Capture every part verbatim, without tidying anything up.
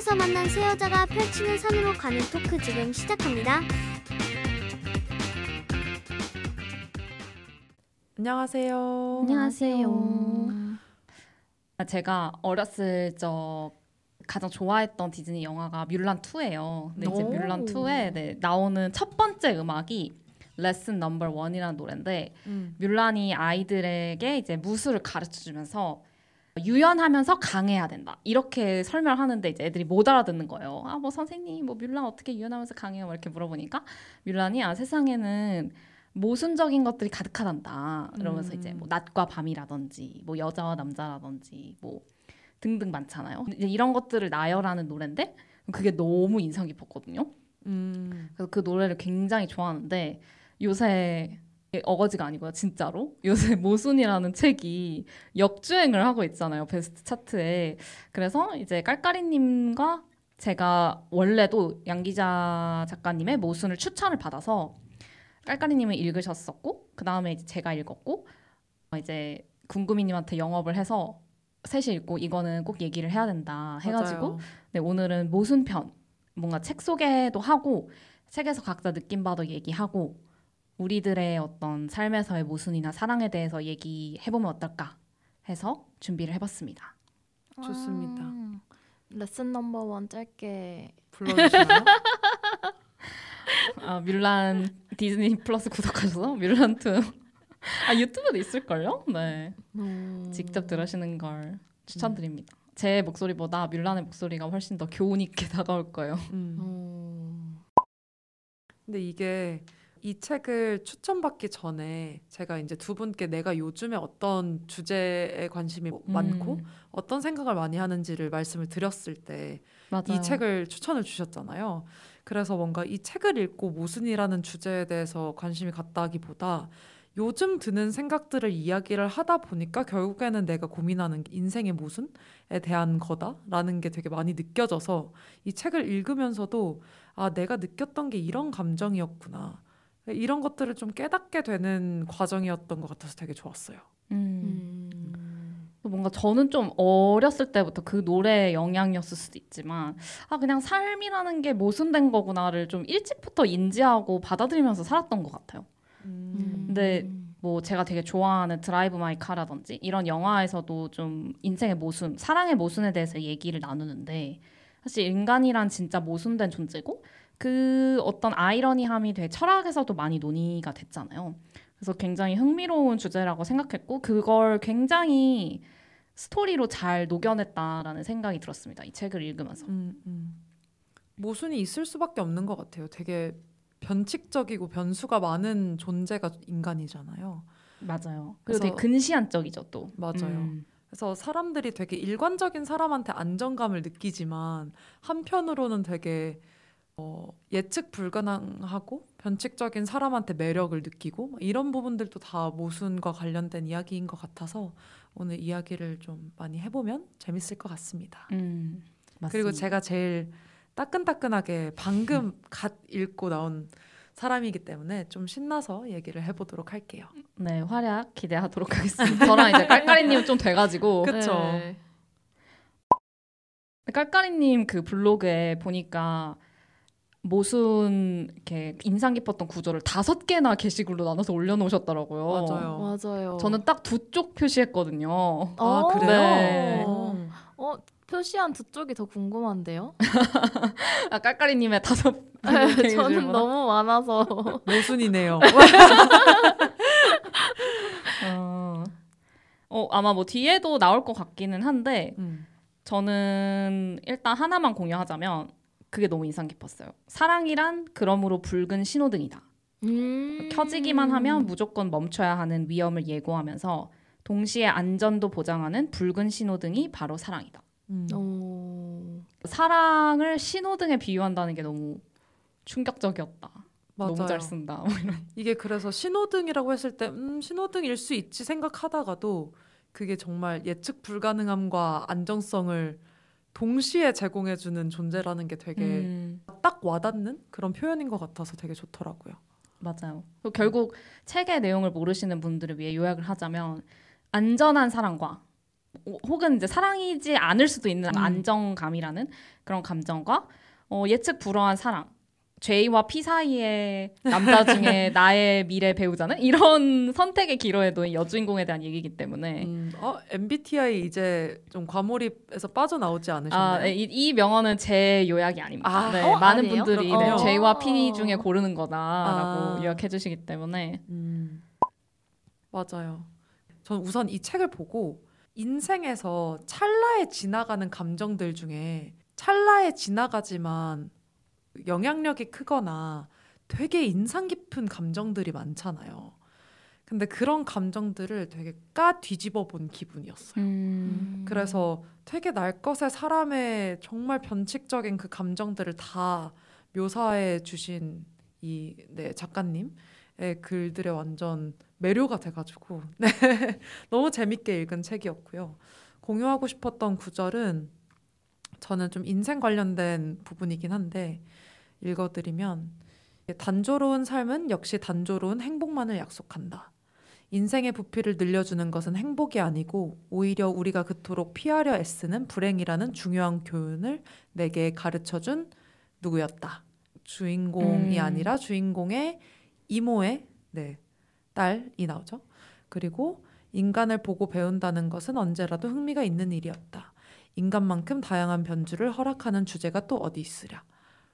길에서 만난 세 여자가 펼치는 산으로 가는 토크 지금 시작합니다. 안녕하세요. 안녕하세요. 제가 어렸을 적 가장 좋아했던 디즈니 영화가 뮬란 투예요. 근데 이제 뮬란 투에 네, 나오는 첫 번째 음악이 레슨 넘버 원이라는 노래인데 음. 뮬란이 아이들에게 이제 무술을 가르쳐주면서 유연하면서 강해야 된다 이렇게 설명하는데 이제 애들이 못 알아듣는 거예요. 아 뭐 선생님 뭐 뮬란 어떻게 유연하면서 강해요? 뭐 이렇게 물어보니까 뮬란이 아 세상에는 모순적인 것들이 가득하단다 이러면서 음. 이제 뭐 낮과 밤이라든지 뭐 여자와 남자라든지 뭐 등등 많잖아요. 이제 이런 것들을 나열하는 노래인데 그게 너무 인상 깊었거든요. 음. 그래서 그 노래를 굉장히 좋아하는데 요새 어거지가 아니고요. 진짜로 요새 모순이라는 책이 역주행을 하고 있잖아요. 베스트 차트에. 그래서 이제 깔깔이님과 제가 원래도 양기자 작가님의 모순을 추천을 받아서 깔깔이님은 읽으셨었고 그 다음에 이제 제가 읽었고 이제 궁금이님한테 영업을 해서 셋이 읽고 이거는 꼭 얘기를 해야 된다 해가지고 네, 오늘은 모순편 뭔가 책 소개도 하고 책에서 각자 느낀 바도 얘기하고 우리들의 어떤 삶에서의 모순이나 사랑에 대해서 얘기해보면 어떨까 해서 준비를 해봤습니다. 좋습니다. 아, 레슨 넘버 원 짧게 불러주시나요? 아, 뮬란 디즈니 플러스 구독하셔서 뮬란 투 아, 유튜브도 있을걸요? 네. 음. 직접 들으시는 걸 추천드립니다. 음. 제 목소리보다 뮬란의 목소리가 훨씬 더 교훈 있게 다가올 거예요. 음. 음. 근데 이게 이 책을 추천받기 전에 제가 이제 두 분께 내가 요즘에 어떤 주제에 관심이 음. 많고 어떤 생각을 많이 하는지를 말씀을 드렸을 때 이 책을 추천을 주셨잖아요. 그래서 뭔가 이 책을 읽고 모순이라는 주제에 대해서 관심이 갔다기보다 요즘 드는 생각들을 이야기를 하다 보니까 결국에는 내가 고민하는 인생의 모순에 대한 거다라는 게 되게 많이 느껴져서 이 책을 읽으면서도 아, 내가 느꼈던 게 이런 감정이었구나. 이런 것들을 좀 깨닫게 되는 과정이었던 것 같아서 되게 좋았어요. 음. 음. 뭔가 저는 좀 어렸을 때부터 그 노래의 영향이었을 수도 있지만 아 그냥 삶이라는 게 모순된 거구나를 좀 일찍부터 인지하고 받아들이면서 살았던 것 같아요. 음. 근데 뭐 제가 되게 좋아하는 드라이브 마이 카라든지 이런 영화에서도 좀 인생의 모순, 사랑의 모순에 대해서 얘기를 나누는데 사실 인간이란 진짜 모순된 존재고 그 어떤 아이러니함이 되게 철학에서도 많이 논의가 됐잖아요. 그래서 굉장히 흥미로운 주제라고 생각했고 그걸 굉장히 스토리로 잘 녹여냈다라는 생각이 들었습니다. 이 책을 읽으면서. 음, 음. 모순이 있을 수밖에 없는 것 같아요. 되게 변칙적이고 변수가 많은 존재가 인간이잖아요. 맞아요. 그리고 그래서- 되게 근시안적이죠 또. 맞아요. 음. 그래서 사람들이 되게 일관적인 사람한테 안정감을 느끼지만 한편으로는 되게 어, 예측 불가능하고 변칙적인 사람한테 매력을 느끼고 뭐 이런 부분들도 다 모순과 관련된 이야기인 것 같아서 오늘 이야기를 좀 많이 해보면 재밌을 것 같습니다. 음, 맞습니다. 그리고 제가 제일 따끈따끈하게 방금 음. 갓 읽고 나온 사람이기 때문에 좀 신나서 얘기를 해보도록 할게요. 네, 활약 기대하도록 하겠습니다. 저랑 이제 깔깔이님 좀 돼가지고. 그쵸? 네. 깔깔이님 그 블로그에 보니까 모순 이렇게 인상 깊었던 구절을 다섯 개나 게시글로 나눠서 올려놓으셨더라고요. 맞아요. 맞아요. 저는 딱 두 쪽 표시했거든요. 아, 어, 그래요? 네. 음. 어, 표시한 두 쪽이 더 궁금한데요? 아, 깔깔이님의 다섯 네, 페이지를 저는 보나? 너무 많아서. 모순이네요. 어, 어, 아마 뭐 뒤에도 나올 것 같기는 한데 음. 저는 일단 하나만 공유하자면 그게 너무 인상 깊었어요. 사랑이란 그러므로 붉은 신호등이다. 음. 켜지기만 하면 무조건 멈춰야 하는 위험을 예고하면서 동시에 안전도 보장하는 붉은 신호등이 바로 사랑이다. 음. 오. 사랑을 신호등에 비유한다는 게 너무 충격적이었다. 맞아요. 너무 잘 쓴다. 뭐 이런. 이게 그래서 신호등이라고 했을 때 음, 신호등일 수 있지 생각하다가도 그게 정말 예측 불가능함과 안정성을 동시에 제공해주는 존재라는 게 되게 음, 딱 와닿는 그런 표현인 것 같아서 되게 좋더라고요. 맞아요. 그리고 결국 책의 내용을 모르시는 분들을 위해 요약을 하자면 안전한 사랑과 혹은 이제 사랑이지 않을 수도 있는 음. 안정감이라는 그런 감정과 어, 예측 불허한 사랑, J와 P 사이의 남자 중에 나의 미래 배우자는 이런 선택의 기로에 놓인 여주인공에 대한 얘기이기 때문에 음, 어, 엠비티아이 이제 좀 과몰입에서 빠져나오지 않으셨나요? 아, 이, 이 명언은 제 요약이 아닙니다. 아, 네, 어, 많은 아니에요? 분들이 네, 그렇군요. J와 P 중에 고르는 거다라고 아. 요약해 주시기 때문에 음, 맞아요. 전 우선 이 책을 보고 인생에서 찰나에 지나가는 감정들 중에 찰나에 지나가지만 영향력이 크거나 되게 인상 깊은 감정들이 많잖아요. 근데 그런 감정들을 되게 까 뒤집어 본 기분이었어요. 음. 그래서 되게 날 것의 사람의 정말 변칙적인 그 감정들을 다 묘사해 주신 이 네, 작가님의 글들에 완전 매료가 돼가지고 네, 너무 재밌게 읽은 책이었고요. 공유하고 싶었던 구절은 저는 좀 인생 관련된 부분이긴 한데 읽어드리면 단조로운 삶은 역시 단조로운 행복만을 약속한다. 인생의 부피를 늘려주는 것은 행복이 아니고 오히려 우리가 그토록 피하려 애쓰는 불행이라는 중요한 교훈을 내게 가르쳐준 누구였다. 주인공이 음. 아니라 주인공의 이모의 네, 딸이 나오죠. 그리고 인간을 보고 배운다는 것은 언제라도 흥미가 있는 일이었다. 인간만큼 다양한 변주를 허락하는 주제가 또 어디 있으랴.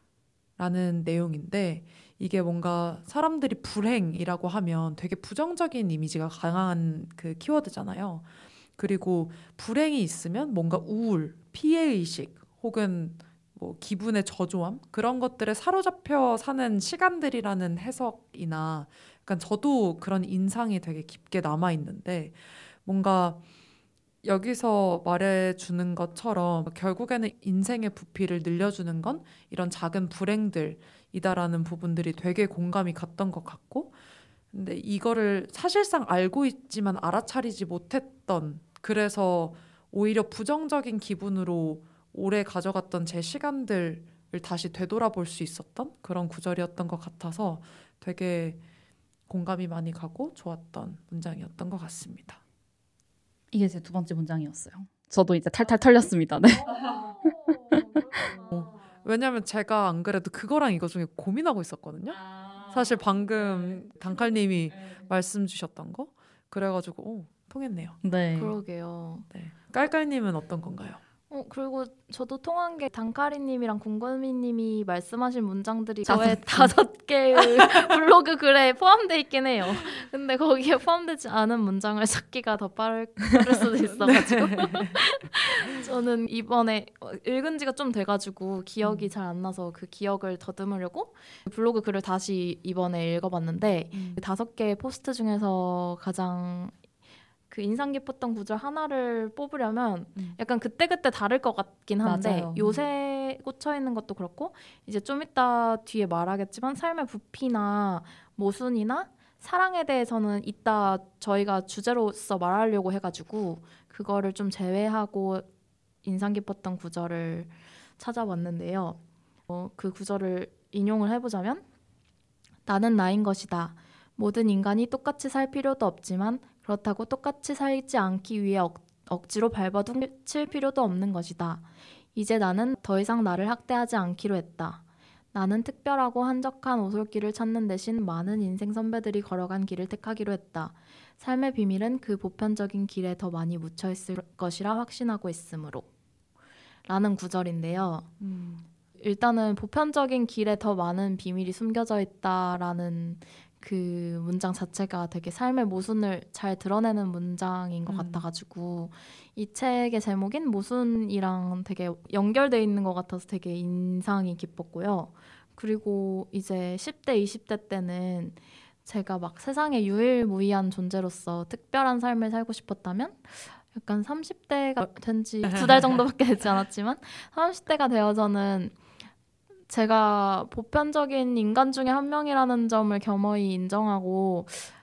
라는 내용인데 이게 뭔가 사람들이 불행이라고 하면 되게 부정적인 이미지가 강한 그 키워드잖아요. 그리고 불행이 있으면 뭔가 우울, 피해의식 혹은 뭐 기분의 저조함 그런 것들에 사로잡혀 사는 시간들이라는 해석이나 약간 저도 그런 인상이 되게 깊게 남아 있는데 뭔가 여기서 말해주는 것처럼 결국에는 인생의 부피를 늘려주는 건 이런 작은 불행들이다라는 부분들이 되게 공감이 갔던 것 같고 근데 이거를 사실상 알고 있지만 알아차리지 못했던 그래서 오히려 부정적인 기분으로 오래 가져갔던 제 시간들을 다시 되돌아볼 수 있었던 그런 구절이었던 것 같아서 되게 공감이 많이 가고 좋았던 문장이었던 것 같습니다. 이게 제 두 번째 문장이었어요. 저도 이제 탈탈 털렸습니다. 네. 왜냐면 제가 안 그래도 그거랑 이거 중에 고민하고 있었거든요. 사실 방금 단칼님이 말씀 주셨던 거 그래가지고 오, 통했네요. 네. 그러게요. 네. 깔깔님은 어떤 건가요? 어, 그리고 저도 통한 게 단카리님이랑 공건미님이 말씀하신 문장들이 다섯 저의 개. 다섯 개의 블로그 글에 포함되어 있긴 해요. 근데 거기에 포함되지 않은 문장을 찾기가 더 빠를, 빠를 수도 있어가지고 저는 이번에 읽은 지가 좀 돼가지고 기억이 음. 잘 안 나서 그 기억을 더듬으려고 블로그 글을 다시 이번에 읽어봤는데 음. 그 다섯 개의 포스트 중에서 가장 그 인상 깊었던 구절 하나를 뽑으려면 음. 약간 그때그때 다를 것 같긴 한데 맞아요. 요새 꽂혀 있는 것도 그렇고 이제 좀 이따 뒤에 말하겠지만 삶의 부피나 모순이나 사랑에 대해서는 이따 저희가 주제로서 말하려고 해가지고 그거를 좀 제외하고 인상 깊었던 구절을 찾아봤는데요. 어, 그 구절을 인용을 해보자면 나는 나인 것이다. 모든 인간이 똑같이 살 필요도 없지만 그렇다고 똑같이 살지 않기 위해 억, 억지로 발버둥칠 필요도 없는 것이다. 이제 나는 더 이상 나를 학대하지 않기로 했다. 나는 특별하고 한적한 오솔길을 찾는 대신 많은 인생 선배들이 걸어간 길을 택하기로 했다. 삶의 비밀은 그 보편적인 길에 더 많이 묻혀있을 것이라 확신하고 있으므로. 라는 구절인데요. 음. 일단은 보편적인 길에 더 많은 비밀이 숨겨져 있다라는 그 문장 자체가 되게 삶의 모순을 잘 드러내는 문장인 것 음. 같아가지고 이 책의 제목인 모순이랑 되게 연결돼 있는 것 같아서 되게 인상이 깊었고요. 그리고 이제 십 대, 이십 대 때는 제가 막 세상에 유일무이한 존재로서 특별한 삶을 살고 싶었다면 약간 삼십 대가 된 지 두 달 정도밖에 되지 않았지만 삼십 대가 되어서는 제가 보편적인 인간 중에 한 명이라는 점을 겸허히 인정하고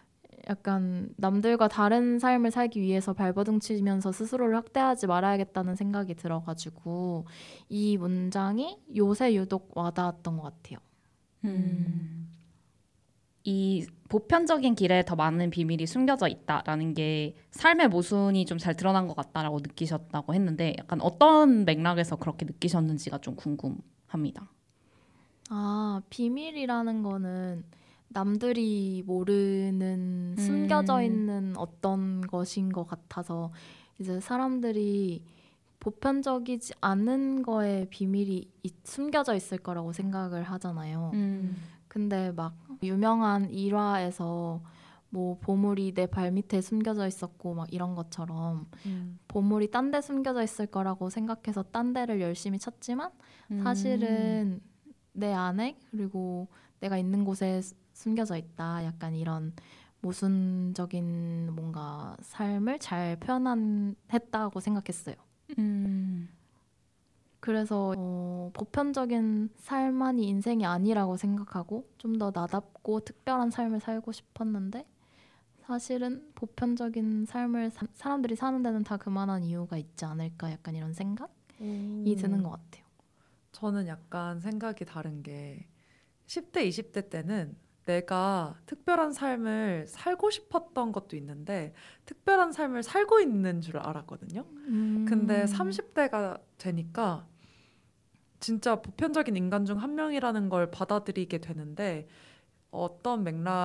약간 남들과 다른 삶을 살기 위해서 발버둥 치면서 스스로를 학대하지 말아야겠다는 생각이 들어가지고 이 문장이 요새 유독 와닿았던 것 같아요. 음. 이 보편적인 길에 더 많은 비밀이 숨겨져 있다라는 게 삶의 모순이 좀 잘 드러난 것 같다라고 느끼셨다고 했는데 약간 어떤 맥락에서 그렇게 느끼셨는지가 좀 궁금합니다. 아, 비밀이라는 거는 남들이 모르는 숨겨져 음. 있는 어떤 것인 것 같아서 이제 사람들이 보편적이지 않은 거에 비밀이 있- 숨겨져 있을 거라고 생각을 하잖아요. 음. 근데 막 유명한 일화에서 뭐 보물이 내 발밑에 숨겨져 있었고 막 이런 것처럼 음. 보물이 딴 데 숨겨져 있을 거라고 생각해서 딴 데를 열심히 찾지만 음. 사실은 내 안에 그리고 내가 있는 곳에 수- 숨겨져 있다. 약간 이런 모순적인 뭔가 삶을 잘 표현했다고 생각했어요. 음. 그래서 어, 보편적인 삶만이 인생이 아니라고 생각하고 좀 더 나답고 특별한 삶을 살고 싶었는데 사실은 보편적인 삶을 사, 사람들이 사는 데는 다 그만한 이유가 있지 않을까 약간 이런 생각이 드는 것 같아요. 저는 약간 생각이 다른 게 십 대, 이십 대 때는 내가 특별한 삶을 살고 싶었던 것도 있는데 특별한 삶을 살고 있는 줄 알았거든요. 음. 근데 삼십 대가 되니까 진짜 보편적인 인간 중 한 명이라는 걸 받아들이게 되는데 어떤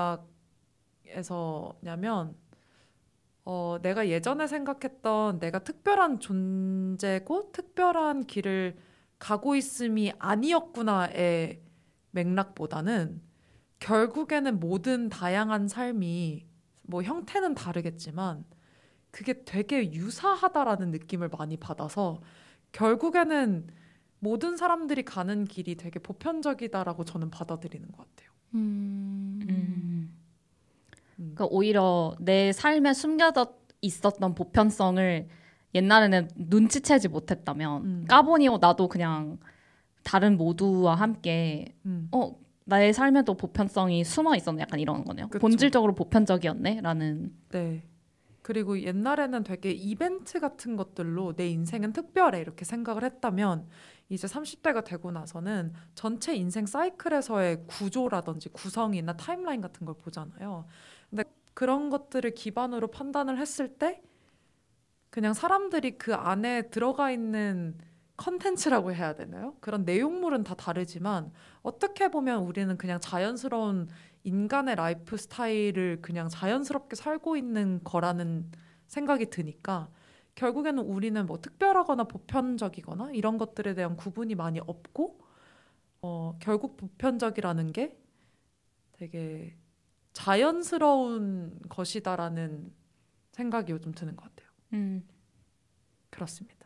맥락에서냐면 어, 내가 예전에 생각했던 내가 특별한 존재고 특별한 길을 가고 있음이 아니었구나의 맥락보다는 결국에는 모든 다양한 삶이 뭐 형태는 다르겠지만 그게 되게 유사하다라는 느낌을 많이 받아서 결국에는 모든 사람들이 가는 길이 되게 보편적이다라고 저는 받아들이는 것 같아요. 음. 음. 음. 그러니까 오히려 내 삶에 숨겨져 있었던 보편성을 옛날에는 눈치채지 못했다면 음. 까보니 어, 나도 그냥 다른 모두와 함께 음. 어 나의 삶에도 보편성이 숨어 있었네 약간 이런 거네요. 그쵸. 본질적으로 보편적이었네라는. 네. 그리고 옛날에는 되게 이벤트 같은 것들로 내 인생은 특별해 이렇게 생각을 했다면 이제 삼십 대가 되고 나서는 전체 인생 사이클에서의 구조라든지 구성이나 타임라인 같은 걸 보잖아요. 근데 그런 것들을 기반으로 판단을 했을 때 그냥 사람들이 그 안에 들어가 있는 컨텐츠라고 해야 되나요? 그런 내용물은 다 다르지만 어떻게 보면 우리는 그냥 자연스러운 인간의 라이프 스타일을 그냥 자연스럽게 살고 있는 거라는 생각이 드니까 결국에는 우리는 뭐 특별하거나 보편적이거나 이런 것들에 대한 구분이 많이 없고 어, 결국 보편적이라는 게 되게 자연스러운 것이다라는 생각이 요즘 드는 것 같아요. 음. 그렇습니다.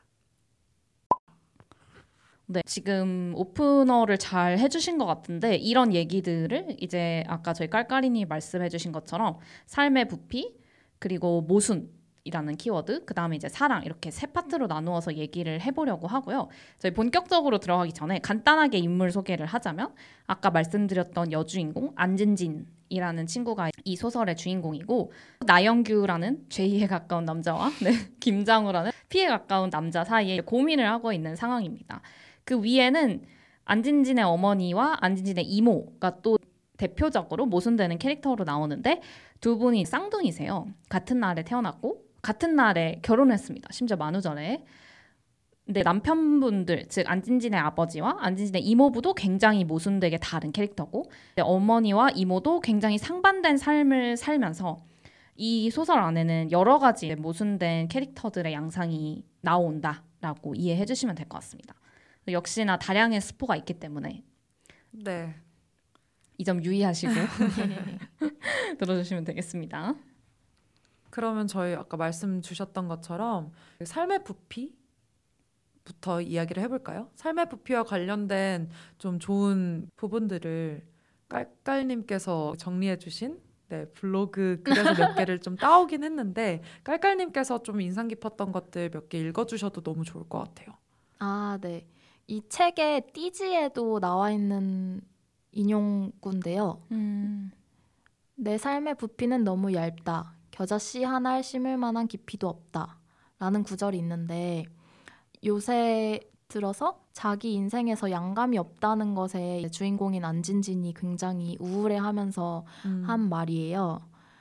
네, 지금 오프너를 잘 해주신 것 같은데 이런 얘기들을 이제 아까 저희 깔깔이니 말씀해주신 것처럼 삶의 부피 그리고 모순이라는 키워드 그 다음에 이제 사랑 이렇게 세 파트로 나누어서 얘기를 해보려고 하고요. 저희 본격적으로 들어가기 전에 간단하게 인물 소개를 하자면 아까 말씀드렸던 여주인공 안진진이라는 친구가 이 소설의 주인공이고 나영규라는 죄의에 가까운 남자와 네, 김장우라는 피에 가까운 남자 사이에 고민을 하고 있는 상황입니다. 그 위에는 안진진의 어머니와 안진진의 이모가 또 대표적으로 모순되는 캐릭터로 나오는데 두 분이 쌍둥이세요. 같은 날에 태어났고 같은 날에 결혼했습니다. 심지어 만우절에. 근데 남편분들, 즉 안진진의 아버지와 안진진의 이모부도 굉장히 모순되게 다른 캐릭터고 어머니와 이모도 굉장히 상반된 삶을 살면서 이 소설 안에는 여러 가지 모순된 캐릭터들의 양상이 나온다라고 이해해 주시면 될 것 같습니다. 역시나 다량의 스포가 있기 때문에 네. 이 점 유의하시고 들어주시면 되겠습니다. 그러면 저희 아까 말씀 주셨던 것처럼 삶의 부피부터 이야기를 해볼까요? 삶의 부피와 관련된 좀 좋은 부분들을 깔깔님께서 정리해주신 네, 블로그 글에서 몇 개를 좀 따오긴 했는데 깔깔님께서 좀 인상 깊었던 것들 몇 개 읽어주셔도 너무 좋을 것 같아요. 아, 네. 이 책의 띠지에도 나와 있는 인용구인데요. 음. 내 삶의 부피는 너무 얇다. 겨자씨 하나에 심을 만한 깊이도 없다. 라는 구절이 있는데 요새 들어서 자기 인생에서 양감이 없다는 것에 주인공인 안진진이 굉장히 우울해하면서 음. 한 말이에요.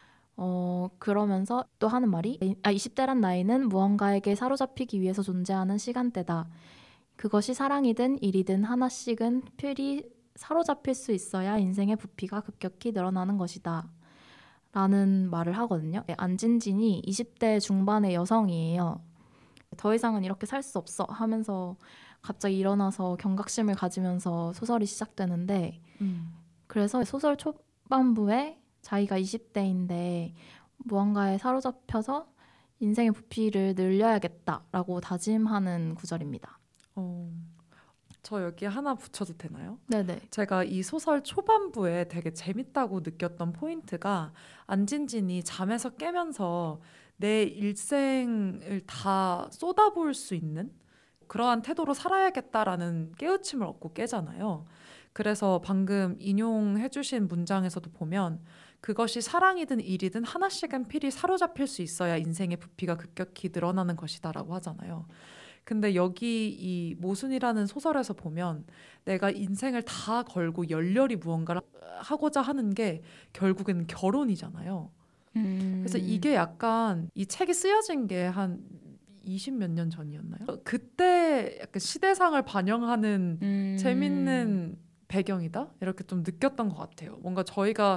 어, 그러면서 또 하는 말이 아, 이십 대란 나이는 무언가에게 사로잡히기 위해서 존재하는 시간대다. 그것이 사랑이든 일이든 하나씩은 필히 사로잡힐 수 있어야 인생의 부피가 급격히 늘어나는 것이다. 라는 말을 하거든요. 안진진이 이십 대 중반의 여성이에요. 더 이상은 이렇게 살 수 없어 하면서 갑자기 일어나서 경각심을 가지면서 소설이 시작되는데 음. 그래서 소설 초반부에 자기가 이십 대인데 무언가에 사로잡혀서 인생의 부피를 늘려야겠다라고 다짐하는 구절입니다. 어, 저 여기 하나 붙여도 되나요? 네네. 제가 이 소설 초반부에 되게 재밌다고 느꼈던 포인트가 안진진이 잠에서 깨면서 내 일생을 다 쏟아부을 수 있는 그러한 태도로 살아야겠다라는 깨우침을 얻고 깨잖아요. 그래서 방금 인용해주신 문장에서도 보면 그것이 사랑이든 일이든 하나씩은 필히 사로잡힐 수 있어야 인생의 부피가 급격히 늘어나는 것이다라고 하잖아요. 근데 여기 이 모순이라는 소설에서 보면 내가 인생을 다 걸고 열렬히 무언가를 하고자 하는 게 결국엔 결혼이잖아요. 음. 그래서 이게 약간 이 책이 쓰여진 게 한 이십 몇 년 전이었나요? 그때 약간 시대상을 반영하는 음. 재밌는 배경이다? 이렇게 좀 느꼈던 것 같아요. 뭔가 저희가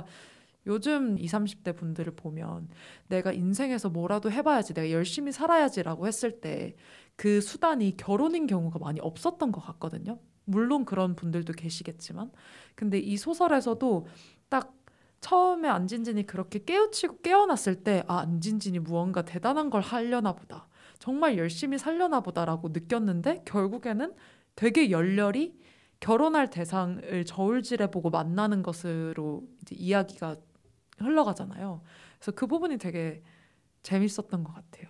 요즘 이십, 삼십 대 분들을 보면 내가 인생에서 뭐라도 해봐야지, 내가 열심히 살아야지라고 했을 때 그 수단이 결혼인 경우가 많이 없었던 것 같거든요. 물론 그런 분들도 계시겠지만. 근데 이 소설에서도 딱 처음에 안진진이 그렇게 깨우치고 깨어났을 때 아, 안진진이 무언가 대단한 걸 하려나 보다. 정말 열심히 살려나 보다라고 느꼈는데 결국에는 되게 열렬히 결혼할 대상을 저울질해보고 만나는 것으로 이제 이야기가 흘러가잖아요. 그래서 그 부분이 되게 재밌었던 것 같아요.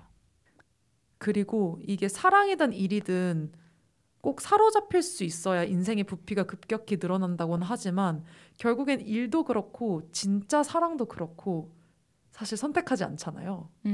그리고 이게 사랑이든 일이든 꼭 사로잡힐 수 있어야 인생의 부피가 급격히 늘어난다고는 하지만 결국엔 일도 그렇고 진짜 사랑도 그렇고 사실 선택하지 않잖아요. 음.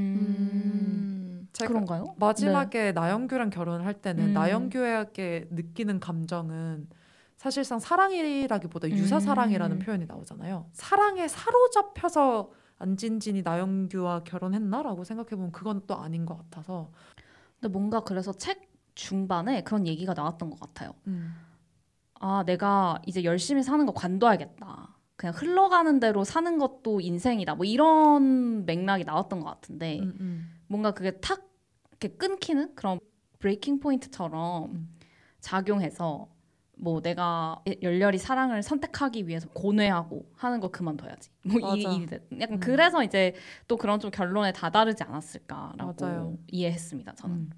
음. 제가 그런가요? 마지막에 나영규랑 결혼을 할 때는 음. 나영규에게 느끼는 감정은 사실상 사랑이라기보다 유사사랑이라는 음. 표현이 나오잖아요. 사랑에 사로잡혀서 안진진이 나영규와 결혼했나라고 생각해보면 그건 또 아닌 것 같아서. 근데 뭔가 그래서 책 중반에 그런 얘기가 나왔던 것 같아요. 음. 아, 내가 이제 열심히 사는 거 관둬야겠다. 그냥 흘러가는 대로 사는 것도 인생이다. 뭐 이런 맥락이 나왔던 것 같은데 음, 음. 뭔가 그게 탁 이렇게 끊기는 그런 브레이킹 포인트처럼 음. 작용해서 뭐 내가 열렬히 사랑을 선택하기 위해서 고뇌하고 하는 거 그만둬야지. 뭐 이, 맞아. 이, 약간 음. 그래서 이제 또 그런 좀 결론에 다다르지 않았을까라고 맞아요. 이해했습니다. 저는. 음.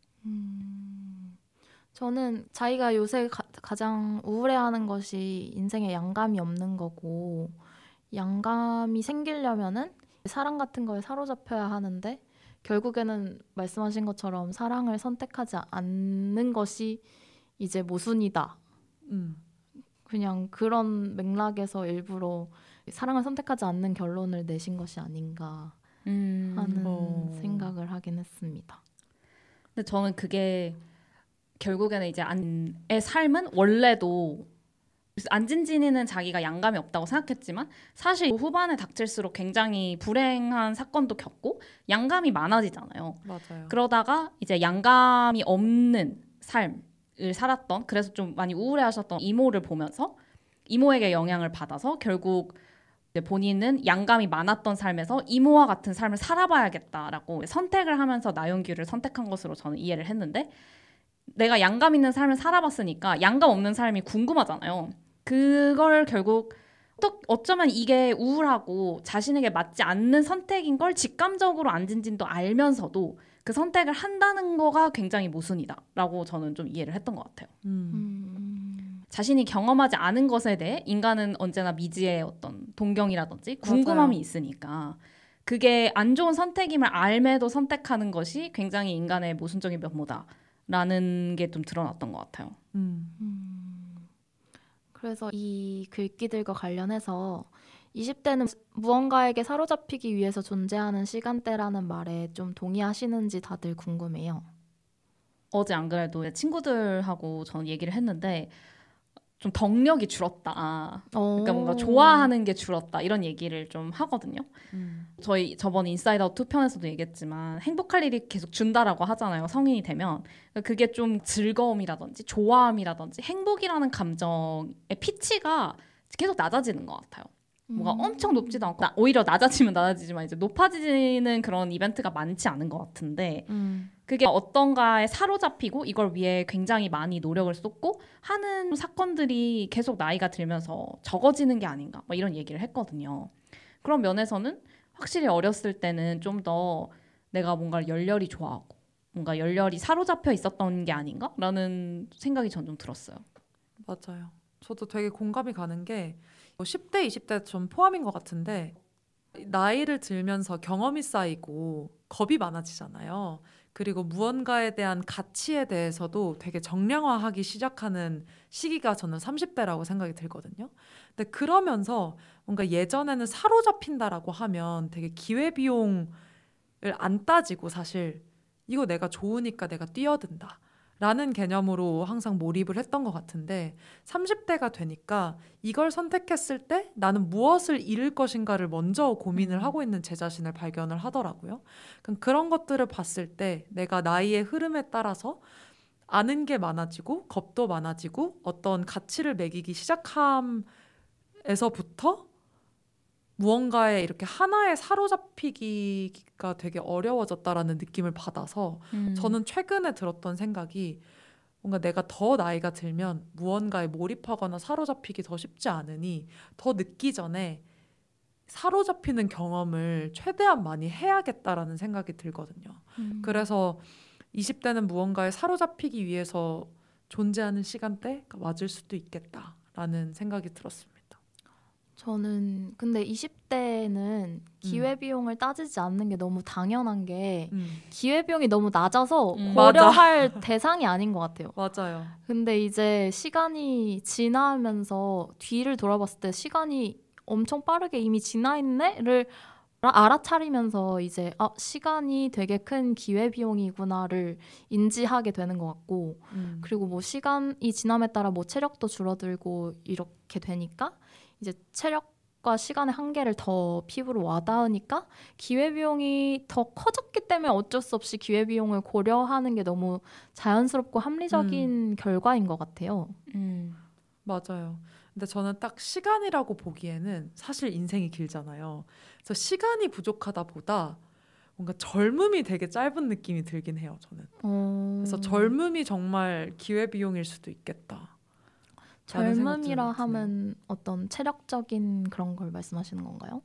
음, 저는 자기가 요새 가, 가장 우울해하는 것이 인생에 양감이 없는 거고 양감이 생기려면은 사랑 같은 거에 사로잡혀야 하는데 결국에는 말씀하신 것처럼 사랑을 선택하지 않는 것이 이제 모순이다. 음. 그냥 그런 맥락에서 일부러 사랑을 선택하지 않는 결론을 내신 것이 아닌가 음. 하는 어. 생각을 하긴 했습니다. 근데 저는 그게 결국에는 이제 안의 삶은 원래도 안진진이는 자기가 양감이 없다고 생각했지만 사실 후반에 닥칠수록 굉장히 불행한 사건도 겪고 양감이 많아지잖아요. 맞아요. 그러다가 이제 양감이 없는 삶을 살았던, 그래서 좀 많이 우울해하셨던 이모를 보면서 이모에게 영향을 받아서 결국 이제 본인은 양감이 많았던 삶에서 이모와 같은 삶을 살아봐야겠다라고 선택을 하면서 나영규를 선택한 것으로 저는 이해를 했는데, 내가 양감 있는 삶을 살아봤으니까 양감 없는 삶이 궁금하잖아요. 그걸 결국 또 어쩌면 이게 우울하고 자신에게 맞지 않는 선택인 걸 직감적으로 안진진도 알면서도 그 선택을 한다는 거가 굉장히 모순이다라고 저는 좀 이해를 했던 것 같아요. 음. 음. 자신이 경험하지 않은 것에 대해 인간은 언제나 미지의 어떤 동경이라든지 궁금함이 맞아요. 있으니까 그게 안 좋은 선택임을 알매도 선택하는 것이 굉장히 인간의 모순적인 면모다라는 게 좀 드러났던 것 같아요. 음. 음. 그래서 이 글귀들과 관련해서 이십 대는 무언가에게 사로잡히기 위해서 존재하는 시간대라는 말에 좀 동의하시는지 다들 궁금해요. 어제 안 그래도 친구들하고 전 얘기를 했는데 좀 덕력이 줄었다. 그러니까 뭔가 좋아하는 게 줄었다. 이런 얘기를 좀 하거든요. 음. 저희 저번 인사이드 아웃 이 편에서도 얘기했지만 행복할 일이 계속 준다라고 하잖아요. 성인이 되면. 그게 좀 즐거움이라든지 좋아함이라든지 행복이라는 감정의 피치가 계속 낮아지는 것 같아요. 뭐가 음. 엄청 높지도 않고 나, 오히려 낮아지면 낮아지지만 이제 높아지는 그런 이벤트가 많지 않은 것 같은데 음. 그게 어떤가에 사로잡히고 이걸 위해 굉장히 많이 노력을 쏟고 하는 사건들이 계속 나이가 들면서 적어지는 게 아닌가 뭐 이런 얘기를 했거든요. 그런 면에서는 확실히 어렸을 때는 좀 더 내가 뭔가 열렬히 좋아하고 뭔가 열렬히 사로잡혀 있었던 게 아닌가라는 생각이 전 좀 들었어요. 맞아요. 저도 되게 공감이 가는 게 십 대, 이십 대 좀 포함인 것 같은데 나이를 들면서 경험이 쌓이고 겁이 많아지잖아요. 그리고 무언가에 대한 가치에 대해서도 되게 정량화하기 시작하는 시기가 저는 삼십 대라고 생각이 들거든요. 근데 그러면서 뭔가 예전에는 사로잡힌다라고 하면 되게 기회비용을 안 따지고 사실 이거 내가 좋으니까 내가 뛰어든다. 라는 개념으로 항상 몰입을 했던 것 같은데 삼십 대가 되니까 이걸 선택했을 때 나는 무엇을 잃을 것인가를 먼저 고민을 하고 있는 제 자신을 발견을 하더라고요. 그럼 그런 것들을 봤을 때 내가 나이의 흐름에 따라서 아는 게 많아지고 겁도 많아지고 어떤 가치를 매기기 시작함에서부터 무언가에 이렇게 하나에 사로잡히기가 되게 어려워졌다라는 느낌을 받아서 음. 저는 최근에 들었던 생각이 뭔가 내가 더 나이가 들면 무언가에 몰입하거나 사로잡히기 더 쉽지 않으니 더 늦기 전에 사로잡히는 경험을 최대한 많이 해야겠다라는 생각이 들거든요. 음. 그래서 이십 대는 무언가에 사로잡히기 위해서 존재하는 시간대가 맞을 수도 있겠다라는 생각이 들었습니다. 저는 근데 이십 대는 기회비용을 음. 따지지 않는 게 너무 당연한 게 음. 기회비용이 너무 낮아서 음, 고려할 맞아. 대상이 아닌 것 같아요. 맞아요. 근데 이제 시간이 지나면서 뒤를 돌아봤을 때 시간이 엄청 빠르게 이미 지나 있네를 알아차리면서 이제 아, 시간이 되게 큰 기회비용이구나를 인지하게 되는 것 같고 음. 그리고 뭐 시간이 지남에 따라 뭐 체력도 줄어들고 이렇게 되니까 이제 체력과 시간의 한계를 더 피부로 와닿으니까 기회비용이 더 커졌기 때문에 어쩔 수 없이 기회비용을 고려하는 게 너무 자연스럽고 합리적인 음. 결과인 것 같아요. 음. 맞아요. 근데 저는 딱 시간이라고 보기에는 사실 인생이 길잖아요. 그래서 시간이 부족하다 보다 뭔가 젊음이 되게 짧은 느낌이 들긴 해요. 저는. 음. 그래서 젊음이 정말 기회비용일 수도 있겠다. 젊음이라 하면 어떤 체력적인 그런 걸 말씀하시는 건가요?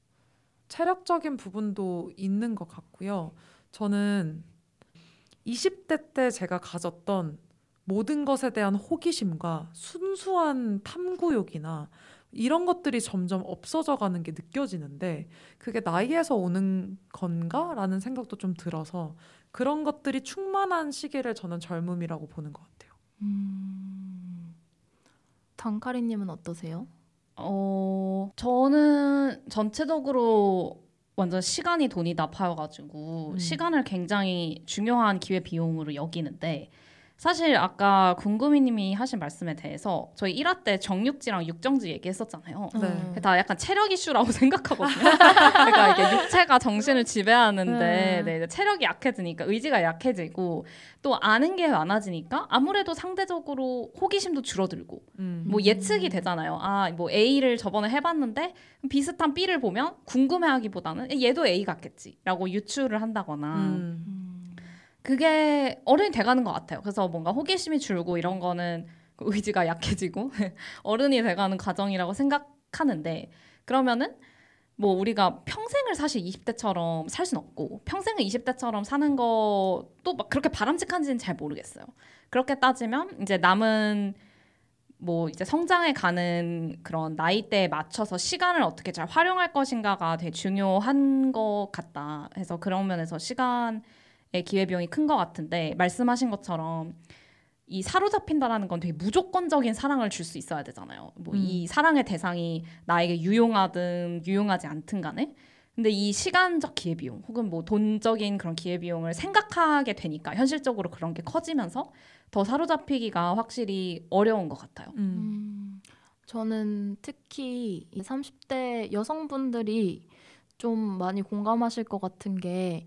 체력적인 부분도 있는 것 같고요. 저는 이십 대 때 제가 가졌던 모든 것에 대한 호기심과 순수한 탐구욕이나 이런 것들이 점점 없어져가는 게 느껴지는데 그게 나이에서 오는 건가라는 생각도 좀 들어서 그런 것들이 충만한 시기를 저는 젊음이라고 보는 것 같아요. 음... 단카리님은 어떠세요? 어, 저는 전체적으로 완전 시간이 돈이다 파여가지고 음. 시간을 굉장히 중요한 기회비용으로 여기는데 사실 아까 궁금이님이 하신 말씀에 대해서 저희 일 화 때 정육지랑 육정지 얘기했었잖아요. 네. 다 약간 체력 이슈라고 생각하거든요. 그러니까 이게 육체가 정신을 지배하는데 네. 네, 체력이 약해지니까 의지가 약해지고 또 아는 게 많아지니까 아무래도 상대적으로 호기심도 줄어들고 음. 뭐 예측이 되잖아요. 아, 뭐 A를 저번에 해봤는데 비슷한 B를 보면 궁금해하기보다는 얘도 A 같겠지라고 유추를 한다거나 음. 그게 어른이 돼가는 것 같아요. 그래서 뭔가 호기심이 줄고 이런 거는 의지가 약해지고 어른이 돼가는 과정이라고 생각하는데 그러면은 뭐 우리가 평생을 사실 이십 대처럼 살 수는 없고 평생을 이십 대처럼 사는 것도 막 그렇게 바람직한지는 잘 모르겠어요. 그렇게 따지면 이제 남은 뭐 이제 성장해 가는 그런 나이대에 맞춰서 시간을 어떻게 잘 활용할 것인가가 되게 중요한 것 같다 해서 그런 면에서 시간 기회비용이 큰 것 같은데 말씀하신 것처럼 이 사로잡힌다라는 건 되게 무조건적인 사랑을 줄 수 있어야 되잖아요. 뭐 이 음. 사랑의 대상이 나에게 유용하든 유용하지 않든 간에 근데 이 시간적 기회비용 혹은 뭐 돈적인 그런 기회비용을 생각하게 되니까 현실적으로 그런 게 커지면서 더 사로잡히기가 확실히 어려운 것 같아요. 음. 음, 저는 특히 이 삼십 대 여성분들이 좀 많이 공감하실 것 같은 게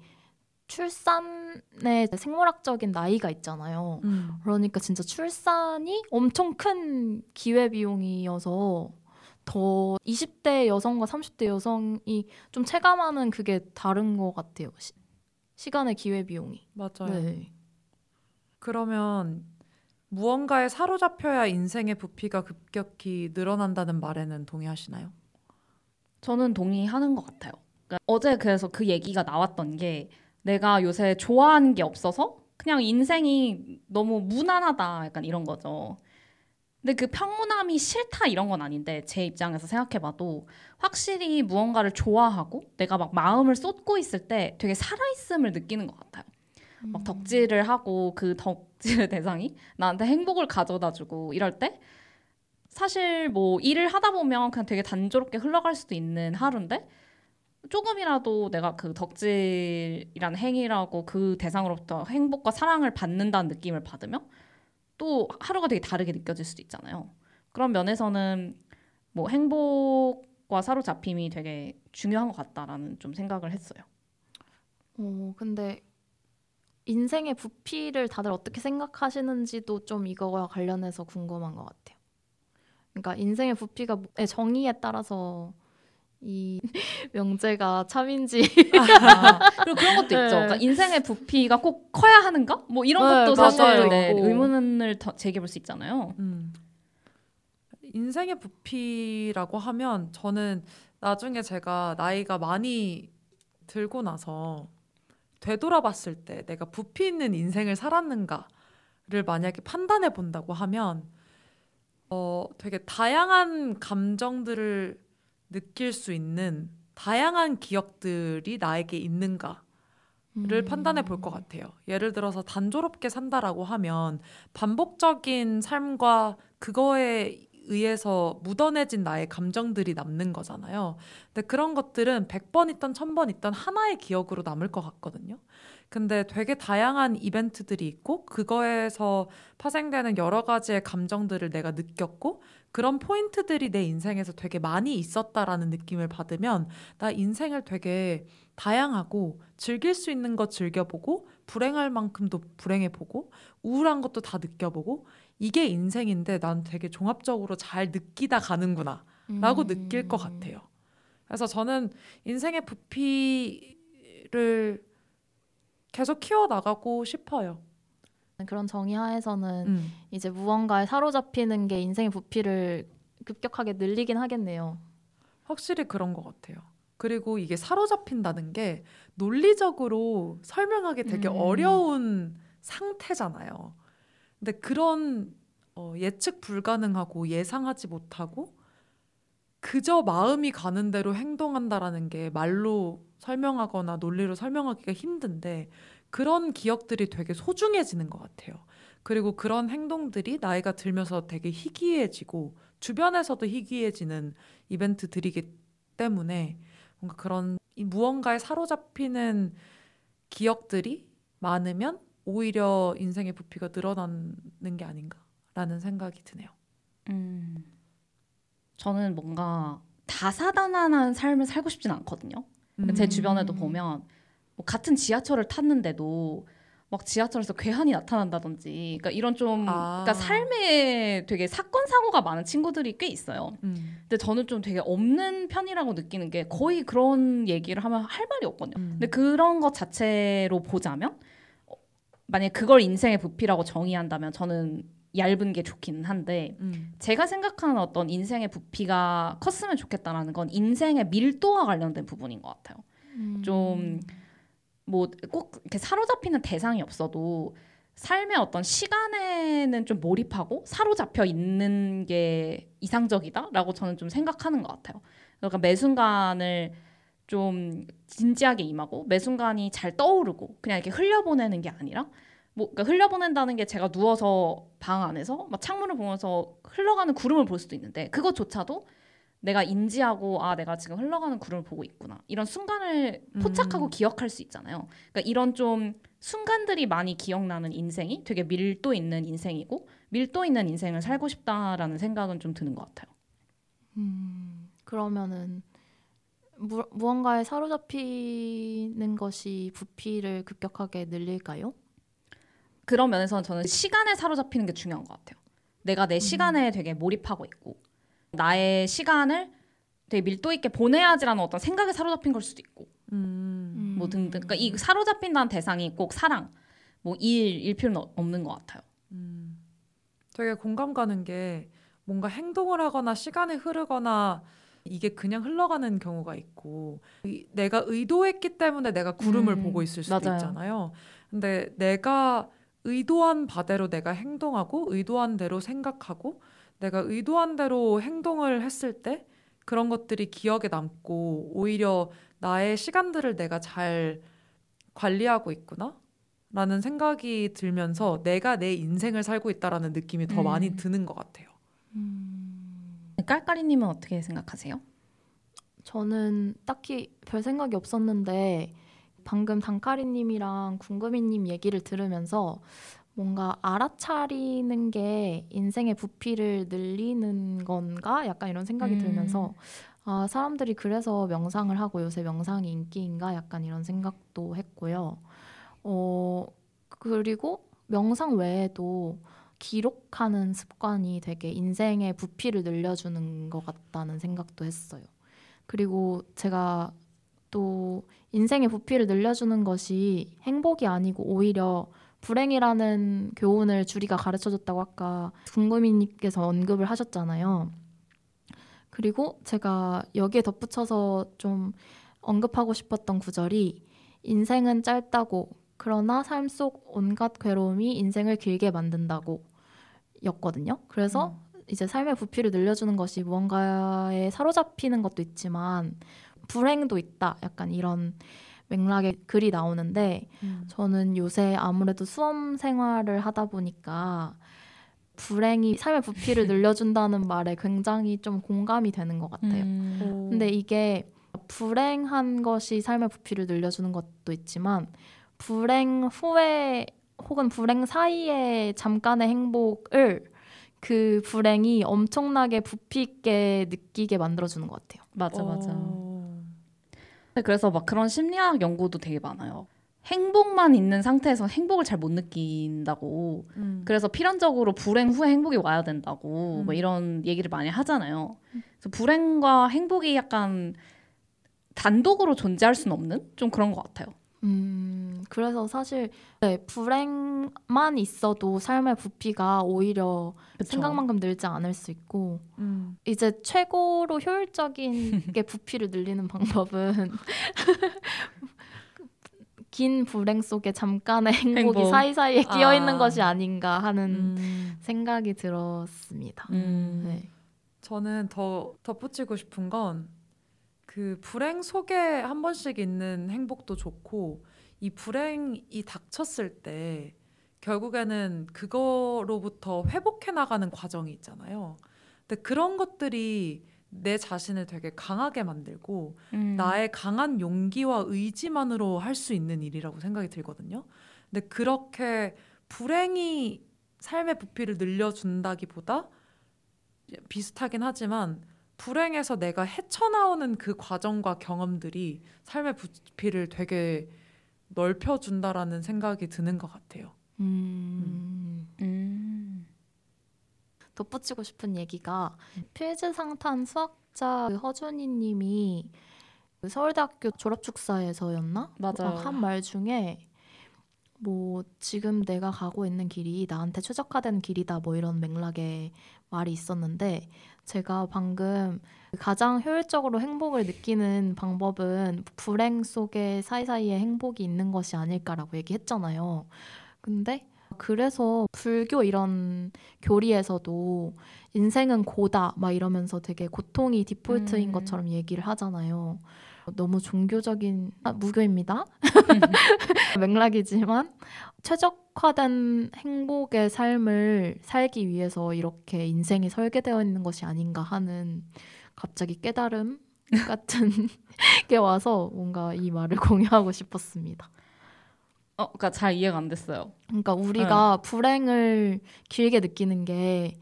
출산의 생물학적인 나이가 있잖아요. 음. 그러니까 진짜 출산이 엄청 큰 기회비용이어서 더 이십 대 여성과 삼십 대 여성이 좀 체감하는 그게 다른 것 같아요. 시, 시간의 기회비용이. 맞아요. 네. 그러면 무언가에 사로잡혀야 인생의 부피가 급격히 늘어난다는 말에는 동의하시나요? 저는 동의하는 것 같아요. 그러니까 어제 그래서 그 얘기가 나왔던 게 내가 요새 좋아하는 게 없어서 그냥 인생이 너무 무난하다 약간 이런 거죠. 근데 그 평온함이 싫다 이런 건 아닌데 제 입장에서 생각해봐도 확실히 무언가를 좋아하고 내가 막 마음을 쏟고 있을 때 되게 살아있음을 느끼는 것 같아요. 음. 막 덕질을 하고 그 덕질의 대상이 나한테 행복을 가져다주고 이럴 때 사실 뭐 일을 하다 보면 그냥 되게 단조롭게 흘러갈 수도 있는 하루인데 조금이라도 내가 그 덕질이라는 행위라고 그 대상으로부터 행복과 사랑을 받는다는 느낌을 받으면 또 하루가 되게 다르게 느껴질 수도 있잖아요. 그런 면에서는 뭐 행복과 사로잡힘이 되게 중요한 것 같다라는 좀 생각을 했어요. 어, 근데 인생의 부피를 다들 어떻게 생각하시는지도 좀 이거와 관련해서 궁금한 것 같아요. 그러니까 인생의 부피가 정의에 따라서 이 명제가 참인지 아, 그리고 그런 것도 네. 있죠. 그러니까 인생의 부피가 꼭 커야 하는가? 뭐 이런 네, 것도 맞아요. 사실 네, 있고. 의문을 더 제기해볼 수 있잖아요. 음. 인생의 부피라고 하면 저는 나중에 제가 나이가 많이 들고 나서 되돌아봤을 때 내가 부피 있는 인생을 살았는가를 만약에 판단해 본다고 하면 어, 되게 다양한 감정들을 느낄 수 있는 다양한 기억들이 나에게 있는가를 음. 판단해 볼 것 같아요. 예를 들어서 단조롭게 산다라고 하면 반복적인 삶과 그거에 의해서 묻어내진 나의 감정들이 남는 거잖아요. 근데 그런 것들은 백 번 있던 천 번 있던 하나의 기억으로 남을 것 같거든요. 근데 되게 다양한 이벤트들이 있고 그거에서 파생되는 여러 가지의 감정들을 내가 느꼈고 그런 포인트들이 내 인생에서 되게 많이 있었다라는 느낌을 받으면 나 인생을 되게 다양하고 즐길 수 있는 것 즐겨보고 불행할 만큼도 불행해보고 우울한 것도 다 느껴보고 이게 인생인데 난 되게 종합적으로 잘 느끼다 가는구나 라고 음. 느낄 것 같아요. 그래서 저는 인생의 부피를 계속 키워나가고 싶어요. 그런 정의하에서는 음. 이제 무언가에 사로잡히는 게 인생의 부피를 급격하게 늘리긴 하겠네요. 확실히 그런 것 같아요. 그리고 이게 사로잡힌다는 게 논리적으로 설명하기 되게 음. 어려운 상태잖아요. 근데 그런 어, 예측 불가능하고 예상하지 못하고 그저 마음이 가는 대로 행동한다라는 게 말로 설명하거나 논리로 설명하기가 힘든데 그런 기억들이 되게 소중해지는 것 같아요. 그리고 그런 행동들이 나이가 들면서 되게 희귀해지고 주변에서도 희귀해지는 이벤트들이기 때문에 뭔가 그런 이 무언가에 사로잡히는 기억들이 많으면 오히려 인생의 부피가 늘어나는 게 아닌가라는 생각이 드네요. 음, 저는 뭔가 다사다난한 삶을 살고 싶진 않거든요. 음. 제 주변에도 보면 뭐 같은 지하철을 탔는데도 막 지하철에서 괴한이 나타난다든지 그러니까 이런 좀 아. 그러니까 삶에 되게 사건 사고가 많은 친구들이 꽤 있어요. 음. 근데 저는 좀 되게 없는 편이라고 느끼는 게 거의 그런 얘기를 하면 할 말이 없거든요. 음. 근데 그런 것 자체로 보자면 어, 만약에 그걸 인생의 부피라고 정의한다면 저는 얇은 게 좋기는 한데 음. 제가 생각하는 어떤 인생의 부피가 컸으면 좋겠다라는 건 인생의 밀도와 관련된 부분인 것 같아요. 음. 좀 뭐 꼭 이렇게 사로잡히는 대상이 없어도 삶의 어떤 시간에는 좀 몰입하고 사로잡혀 있는 게 이상적이다라고 저는 좀 생각하는 것 같아요. 그러니까 매 순간을 좀 진지하게 임하고 매 순간이 잘 떠오르고 그냥 이렇게 흘려보내는 게 아니라 뭐 그러니까 흘려보낸다는 게 제가 누워서 방 안에서 막 창문을 보면서 흘러가는 구름을 볼 수도 있는데 그것조차도 내가 인지하고 아 내가 지금 흘러가는 구름을 보고 있구나 이런 순간을 포착하고 음. 기억할 수 있잖아요. 그러니까 이런 좀 순간들이 많이 기억나는 인생이 되게 밀도 있는 인생이고 밀도 있는 인생을 살고 싶다라는 생각은 좀 드는 것 같아요. 음, 그러면은 무, 무언가에 사로잡히는 것이 부피를 급격하게 늘릴까요? 그런 면에서는 저는 시간에 사로잡히는 게 중요한 것 같아요. 내가 내 음. 시간에 되게 몰입하고 있고 나의 시간을 되게 밀도 있게 보내야지라는 어떤 생각에 사로잡힌 걸 수도 있고 음. 뭐 등등. 그러니까 이 사로잡힌다는 대상이 꼭 사랑, 뭐 일, 일 필요는 없는 것 같아요. 음. 되게 공감 가는 게 뭔가 행동을 하거나 시간이 흐르거나 이게 그냥 흘러가는 경우가 있고 이- 내가 의도했기 때문에 내가 구름을 음, 보고 있을 수도 맞아요. 있잖아요. 근데 내가 의도한 바대로 내가 행동하고 의도한 대로 생각하고 내가 의도한 대로 행동을 했을 때 그런 것들이 기억에 남고 오히려 나의 시간들을 내가 잘 관리하고 있구나 라는 생각이 들면서 내가 내 인생을 살고 있다라는 느낌이 더 음. 많이 드는 것 같아요. 음, 깔깔이님은 어떻게 생각하세요? 저는 딱히 별 생각이 없었는데 방금 단카리님이랑 궁금이님 얘기를 들으면서 뭔가 알아차리는 게 인생의 부피를 늘리는 건가? 약간 이런 생각이 음. 들면서 아, 사람들이 그래서 명상을 하고 요새 명상이 인기인가? 약간 이런 생각도 했고요. 어, 그리고 명상 외에도 기록하는 습관이 되게 인생의 부피를 늘려주는 것 같다는 생각도 했어요. 그리고 제가 또 인생의 부피를 늘려주는 것이 행복이 아니고 오히려 불행이라는 교훈을 주리가 가르쳐줬다고 아까 궁금이님께서 언급을 하셨잖아요. 그리고 제가 여기에 덧붙여서 좀 언급하고 싶었던 구절이 인생은 짧다고 그러나 삶 속 온갖 괴로움이 인생을 길게 만든다고 였거든요. 그래서 이제 삶의 부피를 늘려주는 것이 무언가에 사로잡히는 것도 있지만 불행도 있다. 약간 이런 맥락의 글이 나오는데 음. 저는 요새 아무래도 수험 생활을 하다 보니까 불행이 삶의 부피를 늘려준다는 말에 굉장히 좀 공감이 되는 것 같아요. 음. 오. 근데 이게 불행한 것이 삶의 부피를 늘려주는 것도 있지만 불행 후에 혹은 불행 사이에 잠깐의 행복을 그 불행이 엄청나게 부피 있게 느끼게 만들어주는 것 같아요. 맞아 맞아. 어. 그래서 막 그런 심리학 연구도 되게 많아요. 행복만 있는 상태에서 행복을 잘 못 느낀다고. 음. 그래서 필연적으로 불행 후에 행복이 와야 된다고 음. 뭐 이런 얘기를 많이 하잖아요. 그래서 불행과 행복이 약간 단독으로 존재할 수는 없는 좀 그런 것 같아요. 음, 그래서 사실 네, 불행만 있어도 삶의 부피가 오히려 그쵸? 생각만큼 늘지 않을 수 있고 음. 이제 최고로 효율적인 게 부피를 늘리는 방법은 긴 불행 속에 잠깐의 행복이 행복. 사이사이에 아. 끼어 있는 것이 아닌가 하는 음. 생각이 들었습니다. 음. 네. 저는 더 덧붙이고 싶은 건 그 불행 속에 한 번씩 있는 행복도 좋고 이 불행이 닥쳤을 때 결국에는 그거로부터 회복해 나가는 과정이 있잖아요. 근데 그런 것들이 내 자신을 되게 강하게 만들고 음. 나의 강한 용기와 의지만으로 할 수 있는 일이라고 생각이 들거든요. 근데 그렇게 불행이 삶의 부피를 늘려준다기보다 비슷하긴 하지만 불행에서 내가 헤쳐나오는 그 과정과 경험들이 삶의 부피를 되게 넓혀준다라는 생각이 드는 것 같아요. 음. 음. 덧붙이고 싶은 얘기가 필즈상탄 수학자 허준이 님이 서울대학교 졸업축사에서였나? 맞아요. 한 말 중에 뭐 지금 내가 가고 있는 길이 나한테 최적화된 길이다 뭐 이런 맥락의 말이 있었는데 제가 방금 가장 효율적으로 행복을 느끼는 방법은 불행 속에 사이사이에 행복이 있는 것이 아닐까라고 얘기했잖아요. 근데 그래서 불교 이런 교리에서도 인생은 고다 막 이러면서 되게 고통이 디폴트인 음. 것처럼 얘기를 하잖아요. 너무 종교적인 아, 무교입니다. 맥락이지만 최적화된 행복의 삶을 살기 위해서 이렇게 인생이 설계되어 있는 것이 아닌가 하는 갑자기 깨달음 같은 게 와서 뭔가 이 말을 공유하고 싶었습니다. 어, 그러니까 잘 이해가 안 됐어요. 그러니까 우리가 네. 불행을 길게 느끼는 게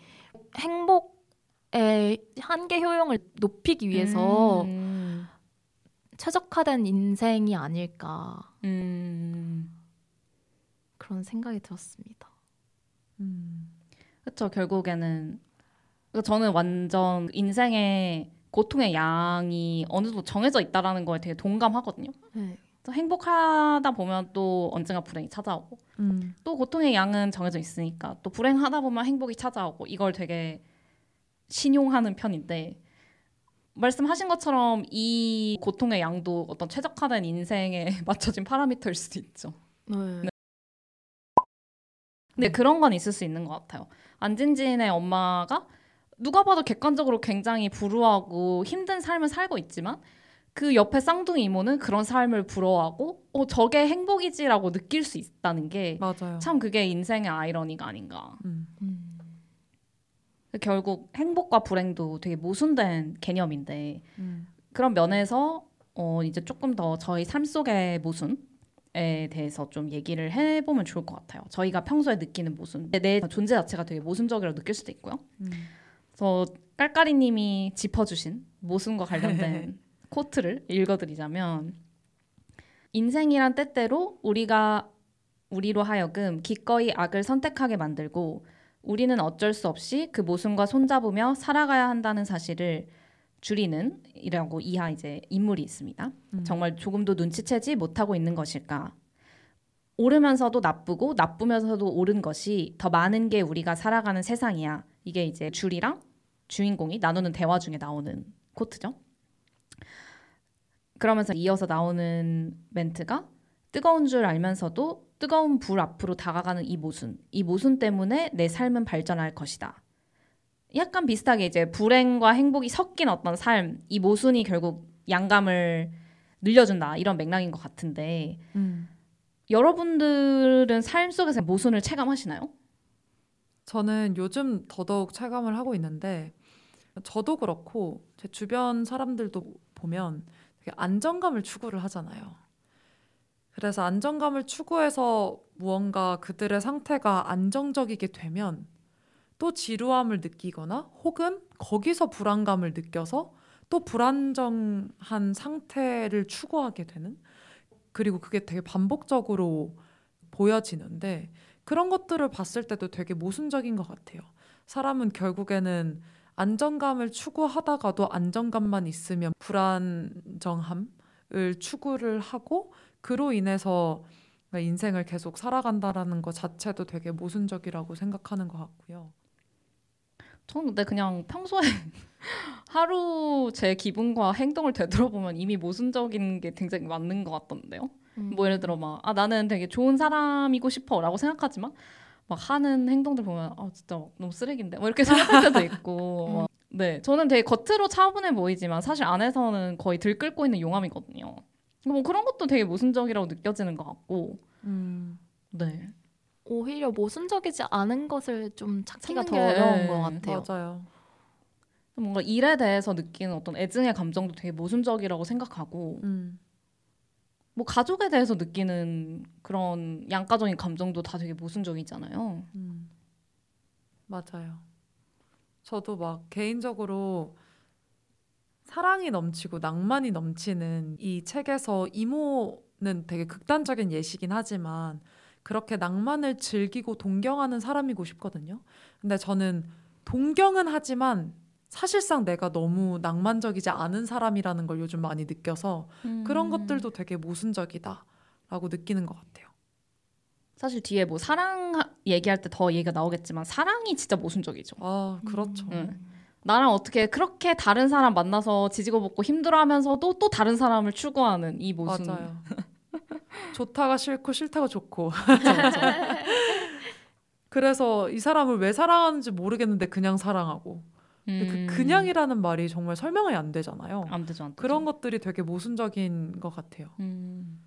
행복의 한계 효용을 높이기 위해서 음. 최적화된 인생이 아닐까 음. 그런 생각이 들었습니다. 음. 그렇죠. 결국에는 저는 완전 인생의 고통의 양이 어느 정도 정해져 있다라는 거에 되게 동감하거든요. 네. 행복하다 보면 또 언젠가 불행이 찾아오고 음. 또 고통의 양은 정해져 있으니까 또 불행하다 보면 행복이 찾아오고 이걸 되게 신용하는 편인데 말씀하신 것처럼 이 고통의 양도 어떤 최적화된 인생에 맞춰진 파라미터일 수도 있죠. 네. 네. 근데 그런 건 있을 수 있는 것 같아요. 안진진의 엄마가 누가 봐도 객관적으로 굉장히 불우하고 힘든 삶을 살고 있지만 그 옆에 쌍둥이 이모는 그런 삶을 부러워하고 어 저게 행복이지라고 느낄 수 있다는 게 맞아요. 참 그게 인생의 아이러니가 아닌가. 음. 음. 결국 행복과 불행도 되게 모순된 개념인데 음. 그런 면에서 어 이제 조금 더 저희 삶 속의 모순에 대해서 좀 얘기를 해보면 좋을 것 같아요. 저희가 평소에 느끼는 모순, 내 존재 자체가 되게 모순적이라고 느낄 수도 있고요. 음. 그래서 깔깔이님이 짚어주신 모순과 관련된 코트를 읽어드리자면 인생이란 때때로 우리가 우리로 하여금 기꺼이 악을 선택하게 만들고 우리는 어쩔 수 없이 그 모순과 손잡으며 살아가야 한다는 사실을 주리는 이라고 이하 이제 인물이 있습니다. 음. 정말 조금도 눈치채지 못하고 있는 것일까? 옳으면서도 나쁘고 나쁘면서도 옳은 것이 더 많은 게 우리가 살아가는 세상이야. 이게 이제 줄이랑 주인공이 나누는 대화 중에 나오는 코트죠. 그러면서 이어서 나오는 멘트가 뜨거운 줄 알면서도 뜨거운 불 앞으로 다가가는 이 모순. 이 모순 때문에 내 삶은 발전할 것이다. 약간 비슷하게 이제 불행과 행복이 섞인 어떤 삶. 이 모순이 결국 양감을 늘려준다. 이런 맥락인 것 같은데 음. 여러분들은 삶 속에서 모순을 체감하시나요? 저는 요즘 더더욱 체감을 하고 있는데 저도 그렇고 제 주변 사람들도 보면 되게 안정감을 추구를 하잖아요. 그래서 안정감을 추구해서 무언가 그들의 상태가 안정적이게 되면 또 지루함을 느끼거나 혹은 거기서 불안감을 느껴서 또 불안정한 상태를 추구하게 되는, 그리고 그게 되게 반복적으로 보여지는데 그런 것들을 봤을 때도 되게 모순적인 것 같아요. 사람은 결국에는 안정감을 추구하다가도 안정감만 있으면 불안정함을 추구를 하고 그로 인해서 인생을 계속 살아간다라는 것 자체도 되게 모순적이라고 생각하는 것 같고요. 저는 근데 그냥 평소에 하루 제 기분과 행동을 되돌아보면 이미 모순적인 게 굉장히 많은 것 같던데요. 음. 뭐 예를 들어 막 아, 나는 되게 좋은 사람이고 싶어라고 생각하지만 막 하는 행동들 보면 아 진짜 너무 쓰레기인데 뭐 이렇게 생각할 때도 있고. 막. 네, 저는 되게 겉으로 차분해 보이지만 사실 안에서는 거의 들끓고 있는 용암이거든요. 뭐 그런 것도 되게 모순적이라고 느껴지는 것 같고. 음. 네. 오히려 모순적이지 않은 것을 좀 찾기가 찾는 더 게, 어려운 네. 것 같아요. 맞아요. 뭔가 일에 대해서 느끼는 어떤 애증의 감정도 되게 모순적이라고 생각하고 음. 뭐 가족에 대해서 느끼는 그런 양가적인 감정도 다 되게 모순적이잖아요. 음. 맞아요. 저도 막 개인적으로 사랑이 넘치고 낭만이 넘치는 이 책에서 이모는 되게 극단적인 예시긴 하지만 그렇게 낭만을 즐기고 동경하는 사람이고 싶거든요. 근데 저는 동경은 하지만 사실상 내가 너무 낭만적이지 않은 사람이라는 걸 요즘 많이 느껴서 음. 그런 것들도 되게 모순적이다라고 느끼는 것 같아요. 사실 뒤에 뭐 사랑 얘기할 때 더 얘기가 나오겠지만 사랑이 진짜 모순적이죠. 아, 그렇죠. 응. 나랑 어떻게 그렇게 다른 사람 만나서 지지고 볶고 힘들어하면서도 또 다른 사람을 추구하는 이 모순. 맞아요. 좋다가 싫고 싫다가 좋고. 그래서 이 사람을 왜 사랑하는지 모르겠는데 그냥 사랑하고. 근데 음. 그 그냥이라는 말이 정말 설명이 안 되잖아요. 안 되죠, 안 되죠. 그런 것들이 되게 모순적인 것 같아요. 음.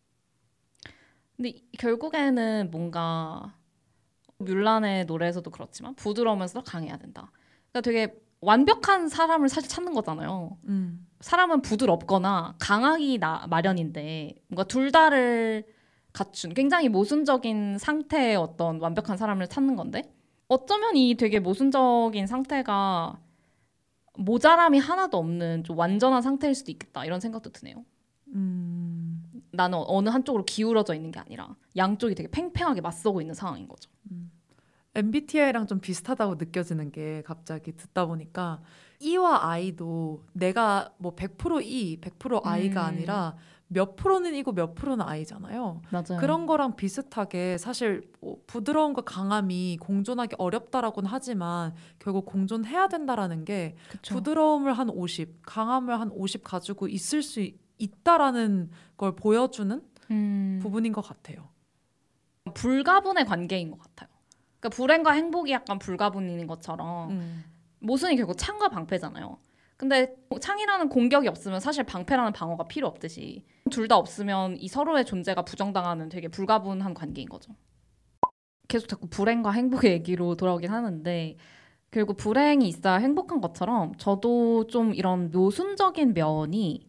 근데 결국에는 뭔가 뮬란의 노래에서도 그렇지만 부드러우면서 강해야 된다. 그러니까 되게 완벽한 사람을 사실 찾는 거잖아요. 음. 사람은 부드럽거나 강하기 나, 마련인데 뭔가 둘 다를 갖춘 굉장히 모순적인 상태의 어떤 완벽한 사람을 찾는 건데 어쩌면 이 되게 모순적인 상태가 모자람이 하나도 없는 좀 완전한 상태일 수도 있겠다 이런 생각도 드네요. 음. 나는 어느 한쪽으로 기울어져 있는 게 아니라 양쪽이 되게 팽팽하게 맞서고 있는 상황인 거죠. 음. 엠비티아이랑 좀 비슷하다고 느껴지는 게 갑자기 듣다 보니까 E와 I도 내가 뭐 백 퍼센트 E, 백 퍼센트 I가 음. 아니라 몇 프로는 E고 몇 프로는 I잖아요. 맞아요. 그런 거랑 비슷하게 사실 뭐 부드러움과 강함이 공존하기 어렵다라고는 하지만 결국 공존해야 된다라는 게 그쵸. 부드러움을 한 오십, 강함을 한 오십 가지고 있을 수 있다라는 걸 보여주는 음. 부분인 것 같아요. 불가분의 관계인 것 같아요. 그러니까 불행과 행복이 약간 불가분인 것처럼 음. 모순이 결국 창과 방패잖아요. 근데 창이라는 공격이 없으면 사실 방패라는 방어가 필요 없듯이 둘 다 없으면 이 서로의 존재가 부정당하는 되게 불가분한 관계인 거죠. 계속 자꾸 불행과 행복의 얘기로 돌아오긴 하는데 결국 불행이 있어야 행복한 것처럼 저도 좀 이런 모순적인 면이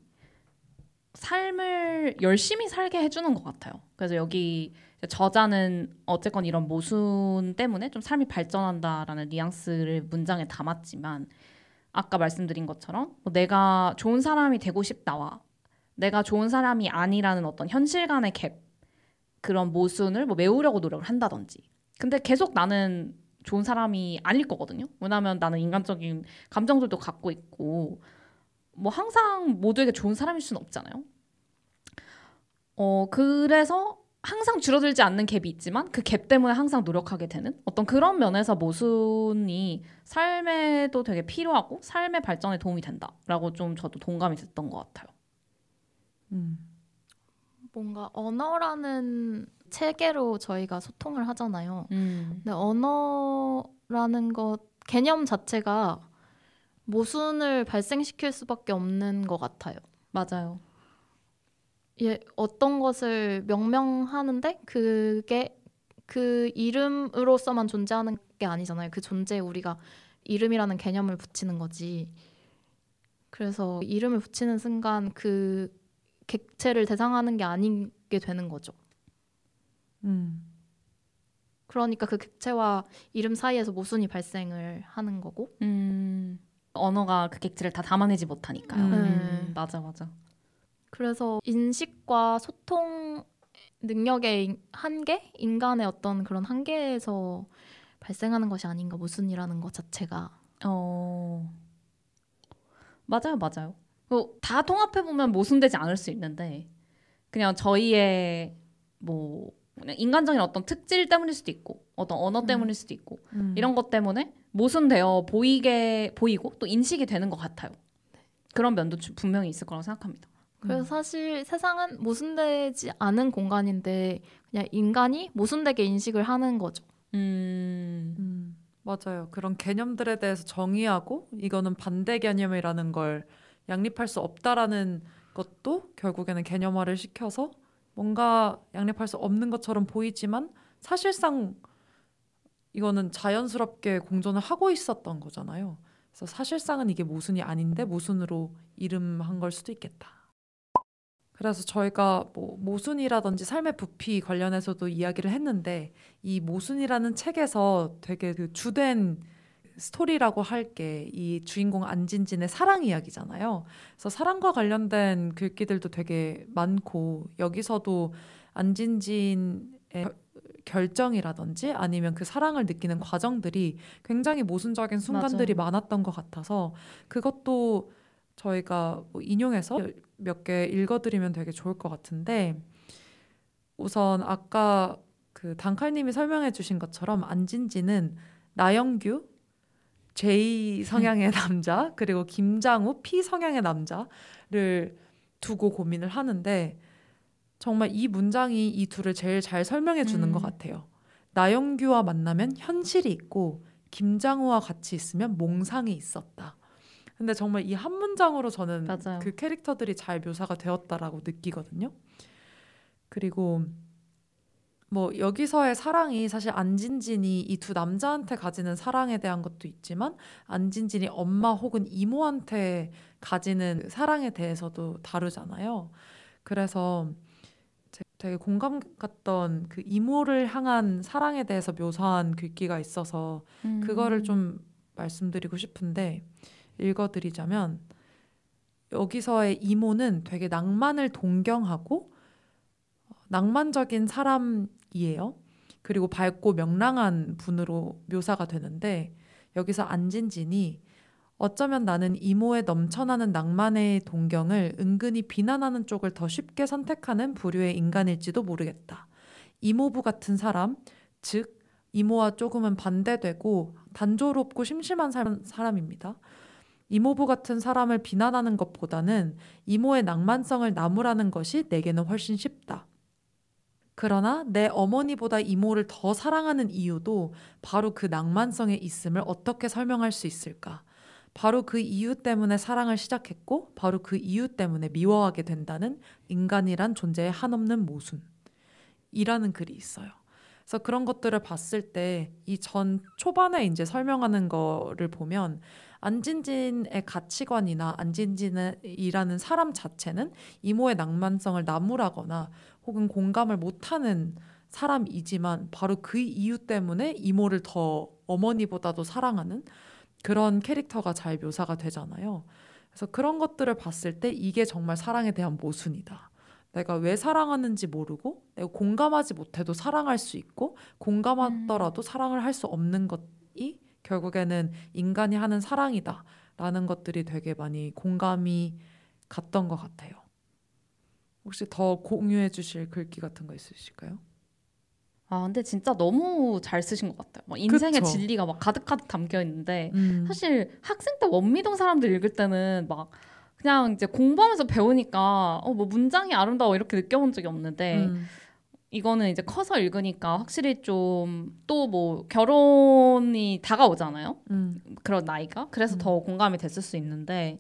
삶을 열심히 살게 해주는 것 같아요. 그래서 여기 저자는 어쨌건 이런 모순 때문에 좀 삶이 발전한다라는 뉘앙스를 문장에 담았지만 아까 말씀드린 것처럼 뭐 내가 좋은 사람이 되고 싶다와 내가 좋은 사람이 아니라는 어떤 현실 간의 갭 그런 모순을 뭐 메우려고 노력을 한다든지 근데 계속 나는 좋은 사람이 아닐 거거든요. 왜냐하면 나는 인간적인 감정들도 갖고 있고 뭐 항상 모두에게 좋은 사람일 수는 없잖아요. 어 그래서 항상 줄어들지 않는 갭이 있지만 그 갭 때문에 항상 노력하게 되는 어떤 그런 면에서 모순이 삶에도 되게 필요하고 삶의 발전에 도움이 된다라고 좀 저도 동감이 됐던 것 같아요. 음. 뭔가 언어라는 체계로 저희가 소통을 하잖아요. 음. 근데 언어라는 것 개념 자체가 모순을 발생시킬 수밖에 없는 것 같아요. 맞아요. 예, 어떤 것을 명명하는데 그게 그 이름으로서만 존재하는 게 아니잖아요. 그 존재에 우리가 이름이라는 개념을 붙이는 거지. 그래서 이름을 붙이는 순간 그 객체를 대상하는 게 아니게 되는 거죠. 음. 그러니까 그 객체와 이름 사이에서 모순이 발생을 하는 거고. 음. 언어가 그 객체를 다 담아내지 못하니까요. 음. 네. 맞아 맞아. 그래서 인식과 소통 능력의 한계? 인간의 어떤 그런 한계에서 발생하는 것이 아닌가, 모순이라는 것 자체가. 어 맞아요 맞아요. 뭐 다 통합해 보면 모순되지 않을 수 있는데 그냥 저희의 뭐 그냥 인간적인 어떤 특질 때문일 수도 있고 어떤 언어 음. 때문일 수도 있고 음. 이런 것 때문에 모순되어 보이게 보이고 또 인식이 되는 것 같아요. 그런 면도 주- 분명히 있을 거라고 생각합니다. 그래서 음. 사실 세상은 모순되지 않은 공간인데 그냥 인간이 모순되게 인식을 하는 거죠. 음, 음, 맞아요. 그런 개념들에 대해서 정의하고 이거는 반대 개념이라는 걸 양립할 수 없다라는 것도 결국에는 개념화를 시켜서 뭔가 양립할 수 없는 것처럼 보이지만 사실상 이거는 자연스럽게 공존을 하고 있었던 거잖아요. 그래서 사실상은 이게 모순이 아닌데 모순으로 이름한 걸 수도 있겠다. 그래서 저희가 뭐 모순이라든지 삶의 부피 관련해서도 이야기를 했는데 이 모순이라는 책에서 되게 그 주된 스토리라고 할 게 이 주인공 안진진의 사랑 이야기잖아요. 그래서 사랑과 관련된 글귀들도 되게 많고 여기서도 안진진의 결정이라든지 아니면 그 사랑을 느끼는 과정들이 굉장히 모순적인 순간들이 맞아요. 많았던 것 같아서 그것도 저희가 뭐 인용해서 몇 개 읽어드리면 되게 좋을 것 같은데 우선 아까 그 단칼님이 설명해 주신 것처럼 안진지는 나영규 J 성향의 남자 그리고 김장우 P 성향의 남자를 두고 고민을 하는데 정말 이 문장이 이 둘을 제일 잘 설명해 주는 음. 것 같아요. 나영규와 만나면 현실이 있고 김장우와 같이 있으면 몽상이 있었다. 근데 정말 이 한 문장으로 저는 맞아요. 그 캐릭터들이 잘 묘사가 되었다라고 느끼거든요. 그리고 뭐 여기서의 사랑이 사실 안진진이 이 두 남자한테 가지는 사랑에 대한 것도 있지만 안진진이 엄마 혹은 이모한테 가지는 사랑에 대해서도 다루잖아요. 그래서 되게 공감 갔던 그 이모를 향한 사랑에 대해서 묘사한 글귀가 있어서 음. 그거를 좀 말씀드리고 싶은데 읽어드리자면 여기서의 이모는 되게 낭만을 동경하고 낭만적인 사람이에요. 그리고 밝고 명랑한 분으로 묘사가 되는데 여기서 안진진이 어쩌면 나는 이모의 넘쳐나는 낭만의 동경을 은근히 비난하는 쪽을 더 쉽게 선택하는 부류의 인간일지도 모르겠다. 이모부 같은 사람, 즉 이모와 조금은 반대되고 단조롭고 심심한 사람입니다. 이모부 같은 사람을 비난하는 것보다는 이모의 낭만성을 나무라는 것이 내게는 훨씬 쉽다. 그러나 내 어머니보다 이모를 더 사랑하는 이유도 바로 그 낭만성에 있음을 어떻게 설명할 수 있을까? 바로 그 이유 때문에 사랑을 시작했고 바로 그 이유 때문에 미워하게 된다는 인간이란 존재의 한없는 모순이라는 글이 있어요. 그래서 그런 것들을 봤을 때 이 전 초반에 이제 설명하는 거를 보면 안진진의 가치관이나 안진진이라는 사람 자체는 이모의 낭만성을 나무라거나 혹은 공감을 못하는 사람이지만 바로 그 이유 때문에 이모를 더 어머니보다도 사랑하는 그런 캐릭터가 잘 묘사가 되잖아요. 그래서 그런 것들을 봤을 때 이게 정말 사랑에 대한 모순이다. 내가 왜 사랑하는지 모르고 내가 공감하지 못해도 사랑할 수 있고 공감하더라도 음. 사랑을 할 수 없는 것이 결국에는 인간이 하는 사랑이다 라는 것들이 되게 많이 공감이 갔던 것 같아요. 혹시 더 공유해 주실 글귀 같은 거 있으실까요? 아 근데 진짜 너무 잘 쓰신 것 같아요. 막 인생의 그쵸? 진리가 막 가득가득 담겨 있는데 음. 사실 학생 때 원미동 사람들 읽을 때는 막 그냥 이제 공부하면서 배우니까 어 뭐 문장이 아름다워 이렇게 느껴본 적이 없는데 음. 이거는 이제 커서 읽으니까 확실히 좀 또 뭐 결혼이 다가오잖아요. 음. 그런 나이가. 그래서 음. 더 공감이 됐을 수 있는데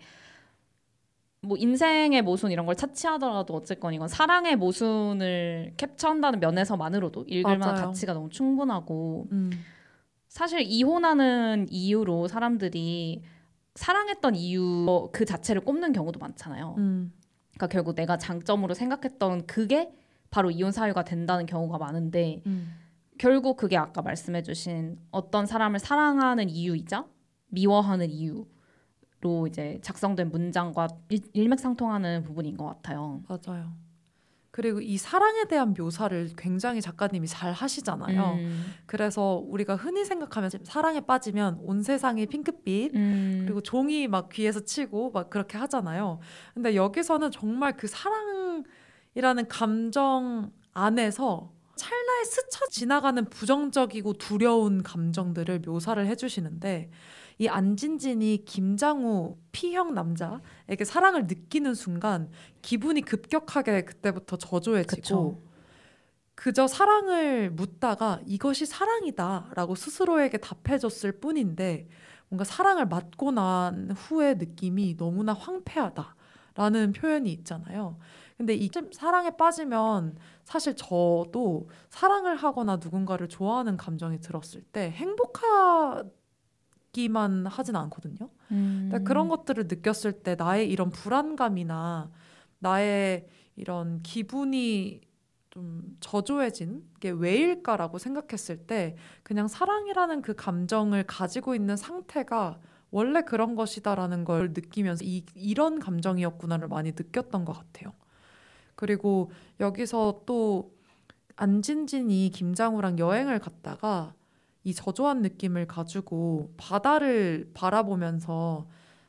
뭐 인생의 모순 이런 걸 차치하더라도 어쨌건 이건 사랑의 모순을 캡처한다는 면에서만으로도 읽을 만한 맞아요. 가치가 너무 충분하고 음. 사실 이혼하는 이유로 사람들이 사랑했던 이유 그 자체를 꼽는 경우도 많잖아요. 음. 그러니까 결국 내가 장점으로 생각했던 그게 바로 이혼 사유가 된다는 경우가 많은데 음. 결국 그게 아까 말씀해주신 어떤 사람을 사랑하는 이유이자 미워하는 이유로 이제 작성된 문장과 일, 일맥상통하는 부분인 것 같아요. 맞아요. 그리고 이 사랑에 대한 묘사를 굉장히 작가님이 잘 하시잖아요. 음. 그래서 우리가 흔히 생각하면 사랑에 빠지면 온 세상이 핑크빛 음. 그리고 종이 막 귀에서 치고 막 그렇게 하잖아요. 근데 여기서는 정말 그 사랑이라는 감정 안에서 찰나에 스쳐 지나가는 부정적이고 두려운 감정들을 묘사를 해주시는데 이 안진진이 김장우 P형 남자에게 사랑을 느끼는 순간 기분이 급격하게 그때부터 저조해지고 그쵸. 그저 사랑을 묻다가 이것이 사랑이다 라고 스스로에게 답해줬을 뿐인데 뭔가 사랑을 맞고 난 후의 느낌이 너무나 황폐하다 라는 표현이 있잖아요. 근데 이 사랑에 빠지면 사실 저도 사랑을 하거나 누군가를 좋아하는 감정이 들었을 때 행복하 기만 하진 않거든요. 음. 근데 그런 것들을 느꼈을 때 나의 이런 불안감이나 나의 이런 기분이 좀 저조해진 게 왜일까라고 생각했을 때 그냥 사랑이라는 그 감정을 가지고 있는 상태가 원래 그런 것이다라는 걸 느끼면서 이, 이런 감정이었구나를 많이 느꼈던 것 같아요. 그리고 여기서 또 안진진이 김장우랑 여행을 갔다가 이 저조한 느낌을 가지고 바다를 바라보면서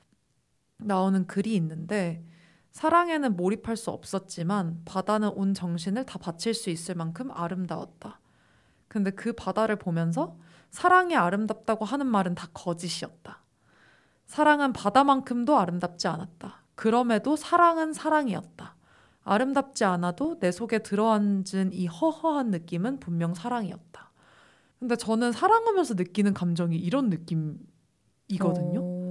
나오는 글이 있는데 사랑에는 몰입할 수 없었지만 바다는 온 정신을 다 바칠 수 있을 만큼 아름다웠다. 근데 그 바다를 보면서 사랑이 아름답다고 하는 말은 다 거짓이었다. 사랑은 바다만큼도 아름답지 않았다. 그럼에도 사랑은 사랑이었다. 아름답지 않아도 내 속에 들어앉은 이 허허한 느낌은 분명 사랑이었다. 근데 저는 사랑하면서 느끼는 감정이 이런 느낌이거든요. 오.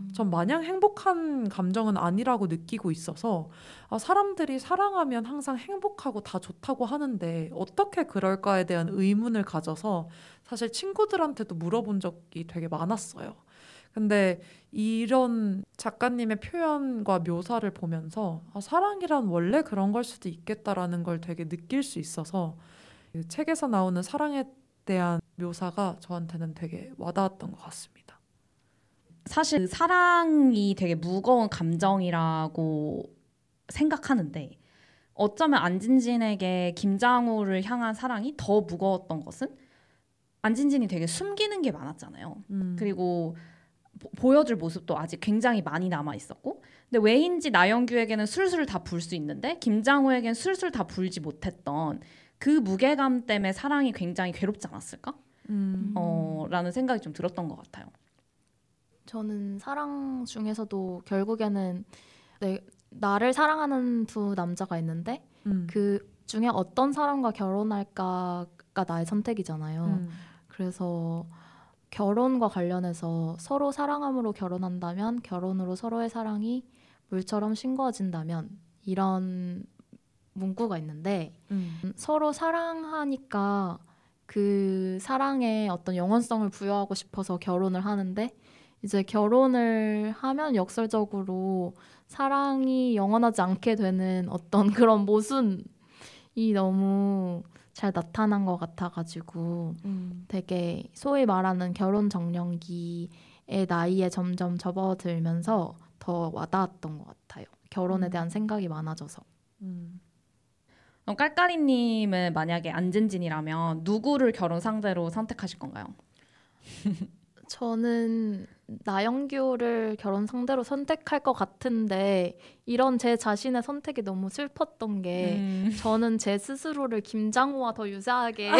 전 마냥 행복한 감정은 아니라고 느끼고 있어서 아, 사람들이 사랑하면 항상 행복하고 다 좋다고 하는데 어떻게 그럴까에 대한 의문을 가져서 사실 친구들한테도 물어본 적이 되게 많았어요. 근데 이런 작가님의 표현과 묘사를 보면서 아, 사랑이란 원래 그런 걸 수도 있겠다라는 걸 되게 느낄 수 있어서 그 책에서 나오는 사랑에 대한 묘사가 저한테는 되게 와닿았던 것 같습니다. 사실 사랑이 되게 무거운 감정이라고 생각하는데 어쩌면 안진진에게 김장우를 향한 사랑이 더 무거웠던 것은 안진진이 되게 숨기는 게 많았잖아요. 음. 그리고 보, 보여줄 모습도 아직 굉장히 많이 남아 있었고, 근데 왜인지 나영규에게는 술술 다 불 수 있는데 김장우에게는 술술 다 불지 못했던 그 무게감 때문에 사랑이 굉장히 괴롭지 않았을까? 음. 어, 라는 생각이 좀 들었던 것 같아요. 저는 사랑 중에서도 결국에는 내, 나를 사랑하는 두 남자가 있는데 음. 그 중에 어떤 사람과 결혼할까가 나의 선택이잖아요. 음. 그래서 결혼과 관련해서 서로 사랑함으로 결혼한다면 결혼으로 서로의 사랑이 물처럼 싱거워진다면 이런 문구가 있는데 음. 서로 사랑하니까 그 사랑에 어떤 영원성을 부여하고 싶어서 결혼을 하는데 이제 결혼을 하면 역설적으로 사랑이 영원하지 않게 되는 어떤 그런 모순이 너무 잘 나타난 것 같아가지고 음. 되게 소위 말하는 결혼 정년기의 나이에 점점 접어들면서 더 와닿았던 것 같아요. 결혼에 음. 대한 생각이 많아져서. 음. 그럼 깔깔이님은 만약에 안진진이라면 누구를 결혼 상대로 선택하실 건가요? 저는 나영규를 결혼 상대로 선택할 것 같은데 이런 제 자신의 선택이 너무 슬펐던 게 음. 저는 제 스스로를 김장우와 더 유사하게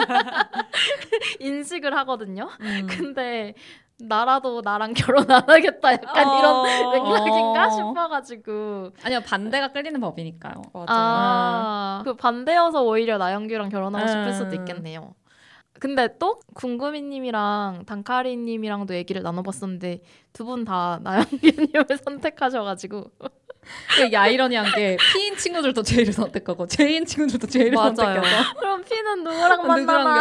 인식을 하거든요. 음. 근데 나라도 나랑 결혼 안 하겠다 약간 어~ 이런 맥락인가 싶어가지고 아니요 반대가 끌리는 법이니까요. 맞아요. 아, 음. 그 반대여서 오히려 나영규랑 결혼하고 음. 싶을 수도 있겠네요. 근데 또 궁금이님이랑 단카리님이랑도 얘기를 나눠봤었는데 두 분 다 나영규님을 선택하셔가지고 되게 아이러니한 게 P인 친구들도 제이를 선택하고 J인 친구들도 제이를 선택해서 그럼 P는 누구랑 만나나?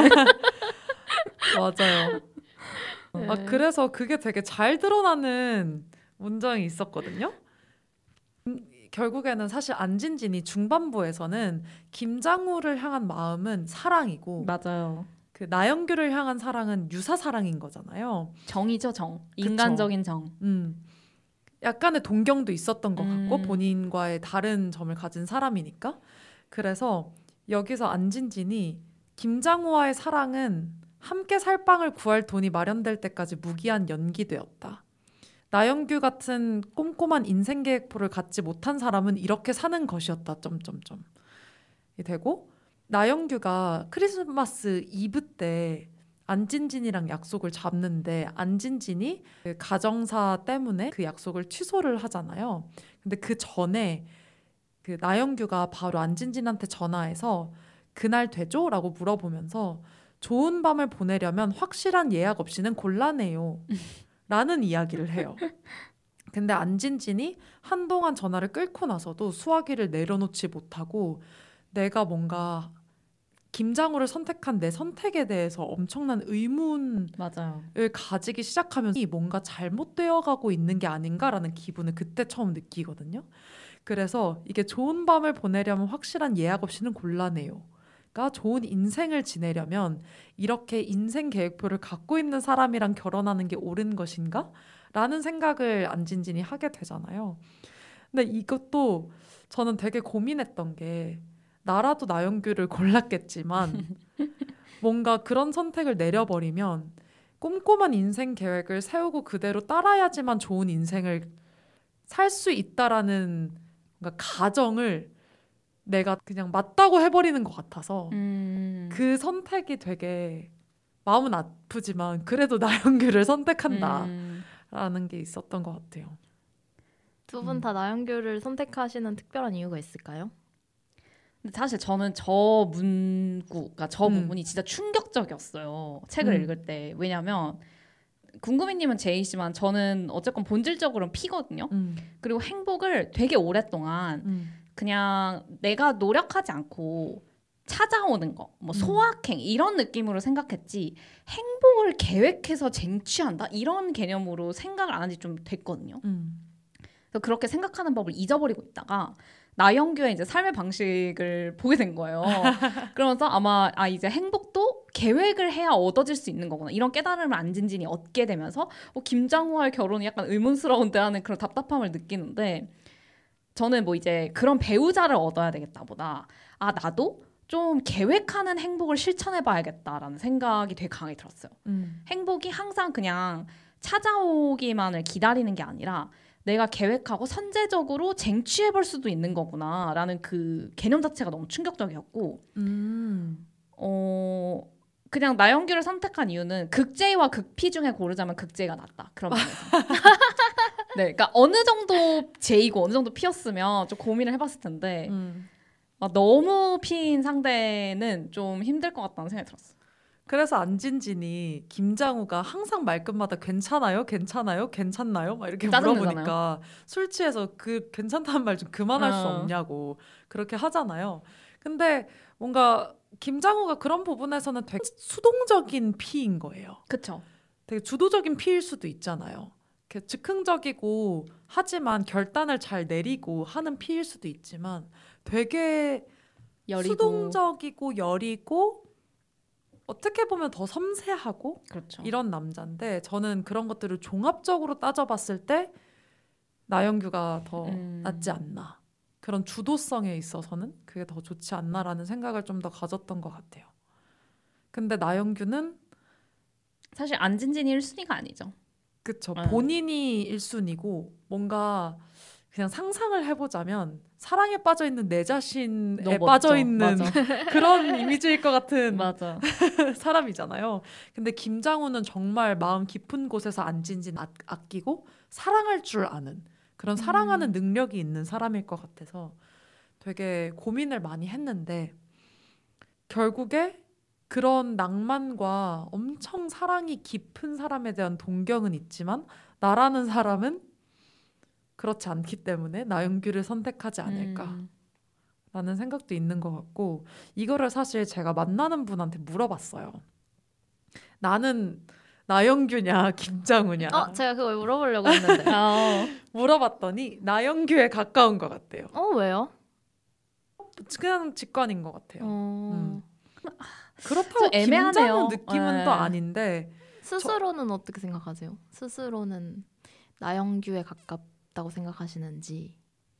맞아요. 네. 아, 그래서 그게 되게 잘 드러나는 문장이 있었거든요. 결국에는 사실 안진진이 중반부에서는 김장우를 향한 마음은 사랑이고 맞아요. 그 나영규를 향한 사랑은 유사 사랑인 거잖아요. 정이죠, 정. 인간적인 정. 음. 약간의 동경도 있었던 것 음. 같고 본인과의 다른 점을 가진 사람이니까. 그래서 여기서 안진진이 김장우와의 사랑은 함께 살 방을 구할 돈이 마련될 때까지 무기한 연기되었다. 나영규 같은 꼼꼼한 인생 계획표를 갖지 못한 사람은 이렇게 사는 것이었다. 점점점. 이 되고 나영규가 크리스마스 이브 때 안진진이랑 약속을 잡는데 안진진이 그 가정사 때문에 그 약속을 취소를 하잖아요. 근데 그 전에 그 나영규가 바로 안진진한테 전화해서 그날 되죠? 라고 물어보면서 좋은 밤을 보내려면 확실한 예약 없이는 곤란해요. 라는 이야기를 해요. 근데 안진진이 한동안 전화를 끊고 나서도 수화기를 내려놓지 못하고 내가 뭔가 김장우를 선택한 내 선택에 대해서 엄청난 의문을 맞아요. 가지기 시작하면서 뭔가 잘못되어 가고 있는 게 아닌가라는 기분을 그때 처음 느끼거든요. 그래서 이게 좋은 밤을 보내려면 확실한 예약 없이는 곤란해요. 그러니까 좋은 인생을 지내려면 이렇게 인생 계획표를 갖고 있는 사람이랑 결혼하는 게 옳은 것인가? 라는 생각을 안진진이 하게 되잖아요. 근데 이것도 저는 되게 고민했던 게 나라도 나영규를 골랐겠지만 뭔가 그런 선택을 내려버리면 꼼꼼한 인생 계획을 세우고 그대로 따라야지만 좋은 인생을 살 수 있다라는 뭔가 가정을 내가 그냥 맞다고 해버리는 것 같아서 음. 그 선택이 되게 마음은 아프지만 그래도 나영규를 선택한다라는 음. 게 있었던 것 같아요. 두 분 다 음. 나영규를 선택하시는 특별한 이유가 있을까요? 근데 사실 저는 저 문구, 그러니까 저 음. 부분이 진짜 충격적이었어요. 책을 음. 읽을 때. 왜냐하면 궁금이님은 제이시지만 저는 어쨌건 본질적으로는 P거든요. 음. 그리고 행복을 되게 오랫동안 음. 그냥 내가 노력하지 않고 찾아오는 거, 뭐 소확행 이런 느낌으로 생각했지 행복을 계획해서 쟁취한다 이런 개념으로 생각을 안 한 지 좀 됐거든요. 음. 그래서 그렇게 생각하는 법을 잊어버리고 있다가 나영규의 이제 삶의 방식을 보게 된 거예요. 그러면서 아마 아 이제 행복도 계획을 해야 얻어질 수 있는 거구나 이런 깨달음을 안진진이 얻게 되면서 어, 김장우와의 결혼이 약간 의문스러운데 하는 그런 답답함을 느끼는데 저는 뭐 이제 그런 배우자를 얻어야 되겠다보다 아 나도 좀 계획하는 행복을 실천해봐야겠다라는 생각이 되게 강하게 들었어요. 음. 행복이 항상 그냥 찾아오기만을 기다리는 게 아니라 내가 계획하고 선제적으로 쟁취해볼 수도 있는 거구나라는 그 개념 자체가 너무 충격적이었고 음. 어 그냥 나영규를 선택한 이유는 극제이와 극피 중에 고르자면 극제이가 낫다. 그런 면에서. 네, 그러니까 어느 정도 제이고 어느 정도 피였으면 좀 고민을 해봤을 텐데 음. 아, 너무 피인 상대는 좀 힘들 것 같다는 생각이 들었어. 그래서 안진진이 김장우가 항상 말끝마다 괜찮아요? 괜찮아요? 괜찮나요? 막 이렇게 물어보니까 술 취해서 그 괜찮다는 말 좀 그만할 어. 수 없냐고 그렇게 하잖아요. 근데 뭔가 김장우가 그런 부분에서는 되게 수동적인 피인 거예요. 그렇죠. 되게 주도적인 피일 수도 있잖아요. 이렇게 즉흥적이고 하지만 결단을 잘 내리고 하는 피일 수도 있지만 되게 여리고. 수동적이고 여리고 어떻게 보면 더 섬세하고 그렇죠. 이런 남자인데 저는 그런 것들을 종합적으로 따져봤을 때 나영규가 더 음. 낫지 않나. 그런 주도성에 있어서는 그게 더 좋지 않나라는 생각을 좀 더 가졌던 것 같아요. 근데 나영규는 사실 안진진이 일 순위가 아니죠. 그쵸. 음. 본인이 일 순위고 뭔가 그냥 상상을 해보자면 사랑에 빠져있는 내 자신에 빠져있는 그런 이미지일 것 같은 맞아. 사람이잖아요. 근데 김장우는 정말 마음 깊은 곳에서 안진진 아, 아끼고 사랑할 줄 아는 그런 사랑하는 음. 능력이 있는 사람일 것 같아서 되게 고민을 많이 했는데 결국에 그런 낭만과 엄청 사랑이 깊은 사람에 대한 동경은 있지만 나라는 사람은 그렇지 않기 때문에 나영규를 선택하지 않을까라는 음. 생각도 있는 것 같고 이거를 사실 제가 만나는 분한테 물어봤어요. 나는 나영규냐 김장우냐. 어, 제가 그걸 물어보려고 했는데. 어. 물어봤더니 나영규에 가까운 것 같아요. 어, 왜요? 그냥 직관인 것 같아요. 어... 음. 그렇다고 김장우 느낌은 네. 또 아닌데 스스로는 저... 어떻게 생각하세요? 스스로는 나영규에 가깝다고 생각하시는지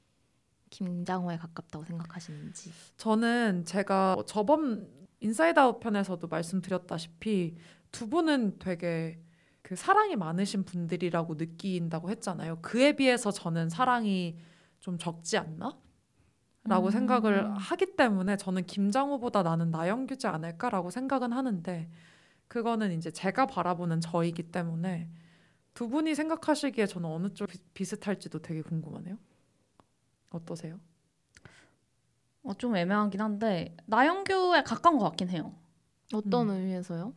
김장우에 가깝다고 생각하시는지. 저는 제가 저번 인사이드 아웃 편에서도 말씀드렸다시피 두 분은 되게 그 사랑이 많으신 분들이라고 느낀다고 했잖아요. 그에 비해서 저는 사랑이 좀 적지 않나? 라고 음. 생각을 하기 때문에 저는 김장우보다 나는 나영규지 않을까라고 생각은 하는데 그거는 이제 제가 바라보는 저이기 때문에 두 분이 생각하시기에 저는 어느 쪽 비슷할지도 되게 궁금하네요. 어떠세요? 어, 좀 애매하긴 한데 나영규에 가까운 것 같긴 해요. 어떤 음. 의미에서요?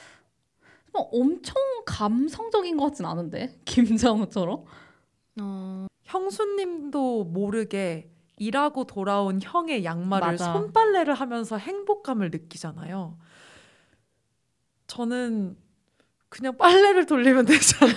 뭐 엄청 감성적인 것 같진 않은데 김장우처럼. 어... 형수님도 모르게 일하고 돌아온 형의 양말을 맞아. 손빨래를 하면서 행복감을 느끼잖아요. 저는 그냥 빨래를 돌리면 되잖아.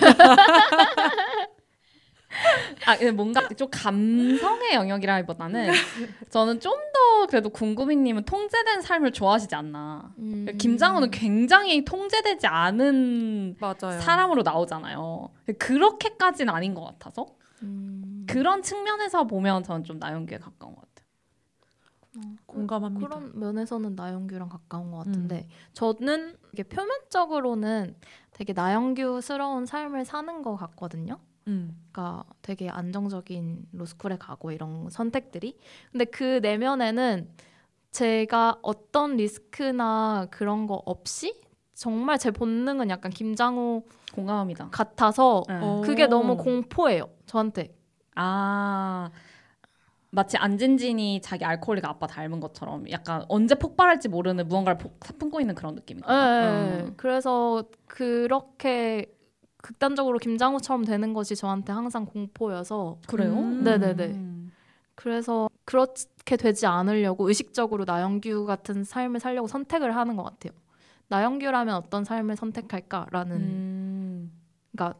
아, 뭔가 좀 감성의 영역이라기보다는 저는 좀 더 그래도 궁금이님은 통제된 삶을 좋아하시지 않나. 음. 김장우는 굉장히 통제되지 않은 맞아요. 사람으로 나오잖아요. 그렇게까지는 아닌 것 같아서 음. 그런 측면에서 보면 저는 좀 나영규에 가까운 것 같아요. 어, 공감합니다. 그런 면에서는 나영규랑 가까운 것 같은데 음. 저는 이게 표면적으로는 되게 나영규스러운 삶을 사는 것 같거든요. 음. 그러니까 되게 안정적인 로스쿨에 가고 이런 선택들이. 근데 그 내면에는 제가 어떤 리스크나 그런 거 없이 정말 제 본능은 약간 김장우 공감합니다. 같아서 네. 그게 너무 공포예요. 저한테. 아 마치 안진진이 자기 알코올릭 아빠 닮은 것처럼 약간 언제 폭발할지 모르는 무언가를 품고 있는 그런 느낌이거든요. 네, 음. 그래서 그렇게 극단적으로 김장우처럼 되는 것이 저한테 항상 공포여서 그래요? 음. 네네네. 그래서 그렇게 되지 않으려고 의식적으로 나영규 같은 삶을 살려고 선택을 하는 것 같아요. 나영규라면 어떤 삶을 선택할까라는 음. 그러니까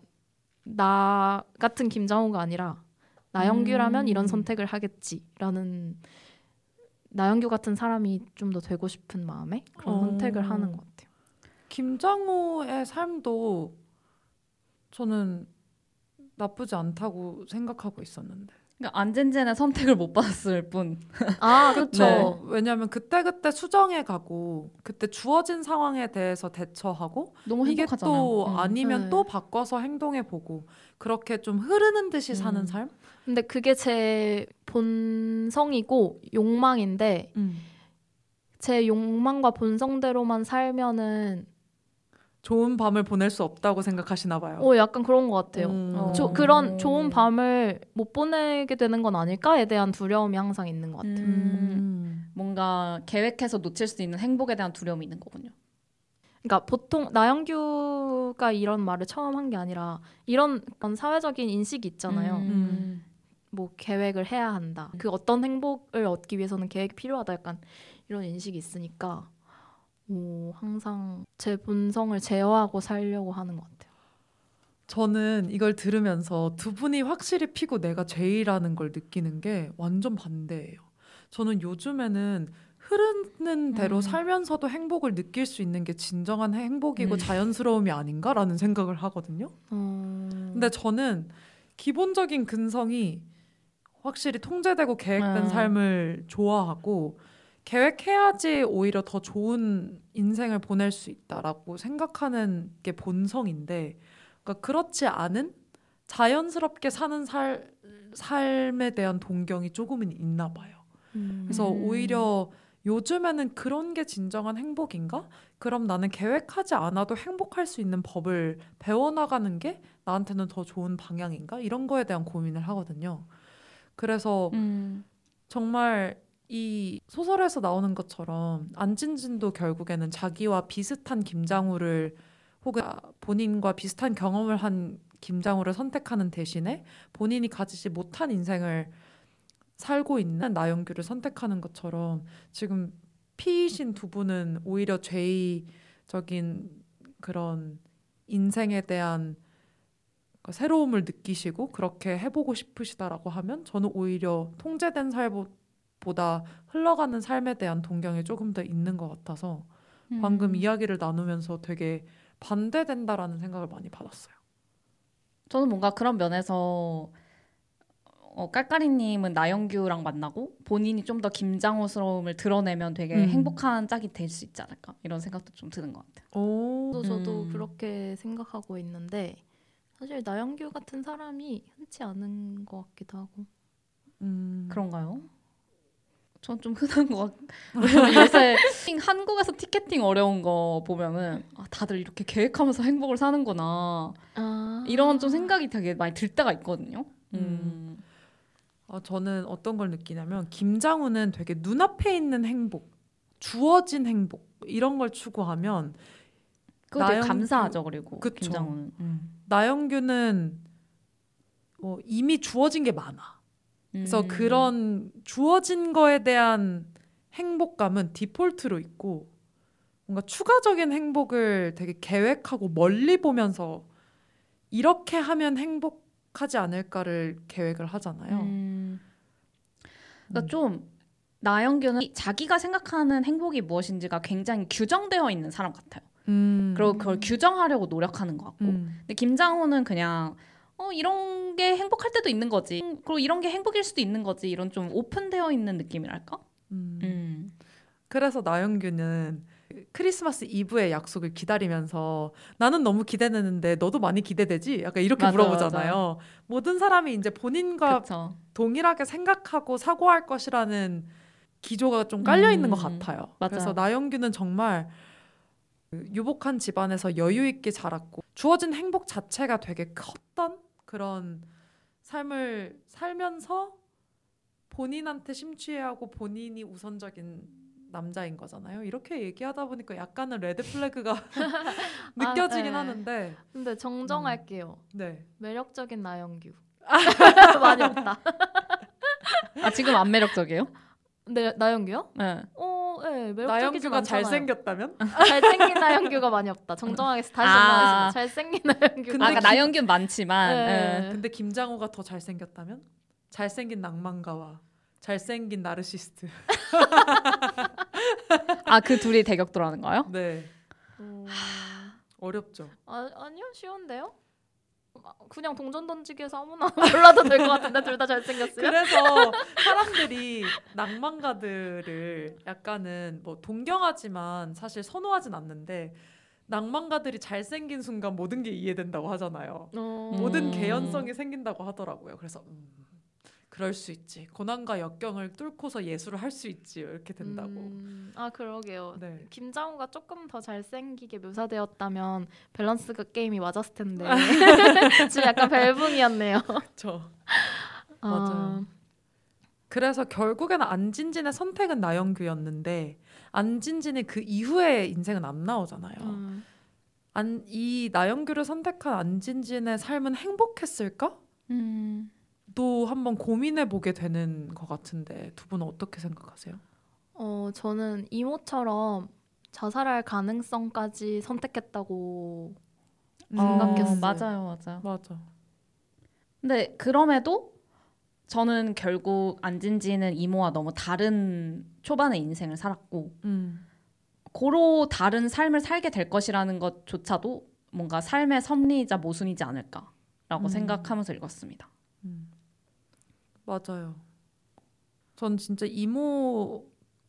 나 같은 김장우가 아니라 나영규라면 음. 이런 선택을 하겠지라는 나영규 같은 사람이 좀 더 되고 싶은 마음에 그런 어. 선택을 하는 것 같아요. 김장우의 삶도 저는 나쁘지 않다고 생각하고 있었는데. 그러니까 안젠젠의 선택을 못 받았을 뿐. 아 그렇죠. 네. 왜냐하면 그때그때 수정해 가고 그때 주어진 상황에 대해서 대처하고 너무 이게 행복하잖아요. 또 음. 아니면 네. 또 바꿔서 행동해 보고 그렇게 좀 흐르는 듯이 사는 음. 삶? 근데 그게 제 본성이고 욕망인데 음. 제 욕망과 본성대로만 살면은 좋은 밤을 보낼 수 없다고 생각하시나 봐요. 어 약간 그런 것 같아요. 음. 조, 그런 좋은 밤을 못 보내게 되는 건 아닐까에 대한 두려움이 항상 있는 것 같아요. 음. 음. 뭔가 계획해서 놓칠 수 있는 행복에 대한 두려움이 있는 거군요. 그러니까 보통 나영규가 이런 말을 처음 한 게 아니라 이런 어떤 사회적인 인식이 있잖아요. 음. 뭐 계획을 해야 한다. 그 어떤 행복을 얻기 위해서는 계획이 필요하다. 약간 이런 인식이 있으니까 오, 항상 제 본성을 제어하고 살려고 하는 것 같아요. 저는 이걸 들으면서 두 분이 확실히 피고 내가 제이라는 걸 느끼는 게 완전 반대예요. 저는 요즘에는 흐르는 대로 음. 살면서도 행복을 느낄 수 있는 게 진정한 행복이고 음. 자연스러움이 아닌가라는 생각을 하거든요. 음... 근데 저는 기본적인 근성이 확실히 통제되고 계획된 음. 삶을 좋아하고 계획해야지 오히려 더 좋은 인생을 보낼 수 있다라고 생각하는 게 본성인데 그러니까 그렇지 않은 자연스럽게 사는 살, 삶에 대한 동경이 조금은 있나 봐요. 음... 그래서 음. 오히려 요즘에는 그런 게 진정한 행복인가? 그럼 나는 계획하지 않아도 행복할 수 있는 법을 배워나가는 게 나한테는 더 좋은 방향인가? 이런 거에 대한 고민을 하거든요. 그래서 음. 정말 이 소설에서 나오는 것처럼 안진진도 결국에는 자기와 비슷한 김장우를 혹은 본인과 비슷한 경험을 한 김장우를 선택하는 대신에 본인이 가지지 못한 인생을 살고 있는 나영규를 선택하는 것처럼 지금 P이신 두 분은 오히려 제이적인 그런 인생에 대한 새로움을 느끼시고 그렇게 해보고 싶으시다라고 하면 저는 오히려 통제된 삶보다 흘러가는 삶에 대한 동경이 조금 더 있는 것 같아서 음. 방금 이야기를 나누면서 되게 반대된다라는 생각을 많이 받았어요. 저는 뭔가 그런 면에서 어, 깔깔이님은 나영규랑 만나고 본인이 좀 더 김장우스러움을 드러내면 되게 음. 행복한 짝이 될 수 있지 않을까 이런 생각도 좀 드는 것 같아요. 오, 저도, 저도 음. 그렇게 생각하고 있는데 사실 나영규 같은 사람이 흔치 않은 것 같기도 하고. 음. 그런가요? 전 좀 흔한 것 같아요. 왜냐면 요새 한국에서 티켓팅 어려운 거 보면은 아, 다들 이렇게 계획하면서 행복을 사는구나 아... 이런 좀 생각이 되게 많이 들 때가 있거든요. 음. 음. 아, 저는 어떤 걸 느끼냐면 김장우는 되게 눈앞에 있는 행복, 주어진 행복 이런 걸 추구하면 그거 되게 나영규- 감사하죠. 그리고 그쵸. 김장우는. 음. 나영규는 뭐 이미 주어진 게 많아. 그래서 음. 그런 주어진 거에 대한 행복감은 디폴트로 있고 뭔가 추가적인 행복을 되게 계획하고 멀리 보면서 이렇게 하면 행복하지 않을까를 계획을 하잖아요. 음. 그러니까 음. 좀 나영규는 자기가 생각하는 행복이 무엇인지가 굉장히 규정되어 있는 사람 같아요. 음. 그리고 그걸 규정하려고 노력하는 것 같고. 음. 근데 김장우는 그냥 어 이런 게 행복할 때도 있는 거지. 그리고 이런 게 행복일 수도 있는 거지. 이런 좀 오픈되어 있는 느낌이랄까? 음. 음. 그래서 나영규는 크리스마스 이브의 약속을 기다리면서 나는 너무 기대되는데 너도 많이 기대되지? 약간 이렇게 맞아, 물어보잖아요. 맞아. 모든 사람이 이제 본인과 그쵸. 동일하게 생각하고 사고할 것이라는 기조가 좀 깔려 있는 음, 것 같아요. 맞아요. 그래서 나영규는 정말 그 유복한 집안에서 여유 있게 자랐고 주어진 행복 자체가 되게 컸던 그런 삶을 살면서 본인한테 심취하고 본인이 우선적인 남자인 거잖아요. 이렇게 얘기하다 보니까 약간은 레드 플래그가 느껴지긴 아, 네. 하는데 근데 정정할게요. 음, 네. 매력적인 나영규. 많이 없다. 아 지금 안 매력적이에요? 네, 나영규요? 네. 어, 네, 매력적이진 나영규가 않잖아요. 잘생겼다면? 잘생긴 나영규가 많이 없다. 정정하겠습니다. 다시 아. 정정하겠습니다. 잘생긴 나영규. 근데 아, 그러니까 김- 나영규는 많지만 네. 예. 근데 김장호가 더 잘생겼다면? 잘생긴 낭만가와 잘생긴 나르시스트. 아, 그 둘이 대격돌하는 거요? 네. 음, 어렵죠. 아, 아니요, 쉬운데요? 아, 그냥 동전 던지기 해서 아무나 골라도 될 것 같은데 둘 다 잘생겼어요? 그래서 사람들이 낭만가들을 약간은 뭐 동경하지만 사실 선호하진 않는데 낭만가들이 잘생긴 순간 모든 게 이해된다고 하잖아요. 어... 모든 음. 개연성이 생긴다고 하더라고요. 그래서 음, 그럴 수 있지. 고난과 역경을 뚫고서 예술을 할 수 있지. 이렇게 된다고. 음, 아 그러게요. 네. 김장우가 조금 더 잘생기게 묘사되었다면 밸런스 게임이 맞았을 텐데 지금 약간 벨붕이었네요. 그렇죠. 아, 맞아요. 그래서 결국에는 안진진의 선택은 나영규였는데 안진진이 그 이후에 인생은 안 나오잖아요. 음. 안, 이 나영규를 선택한 안진진의 삶은 행복했을까? 음. 또 한번 고민해 보게 되는 것 같은데 두 분은 어떻게 생각하세요? 어, 저는 이모처럼 자살할 가능성까지 선택했다고 생각했어요. 어, 맞아요, 맞아요. 맞아. 근데 그럼에도 저는 결국 안진지는 이모와 너무 다른 초반의 인생을 살았고 음. 고로 다른 삶을 살게 될 것이라는 것조차도 뭔가 삶의 섭리이자 모순이지 않을까라고 음. 생각하면서 읽었습니다. 음. 맞아요. 전 진짜 이모의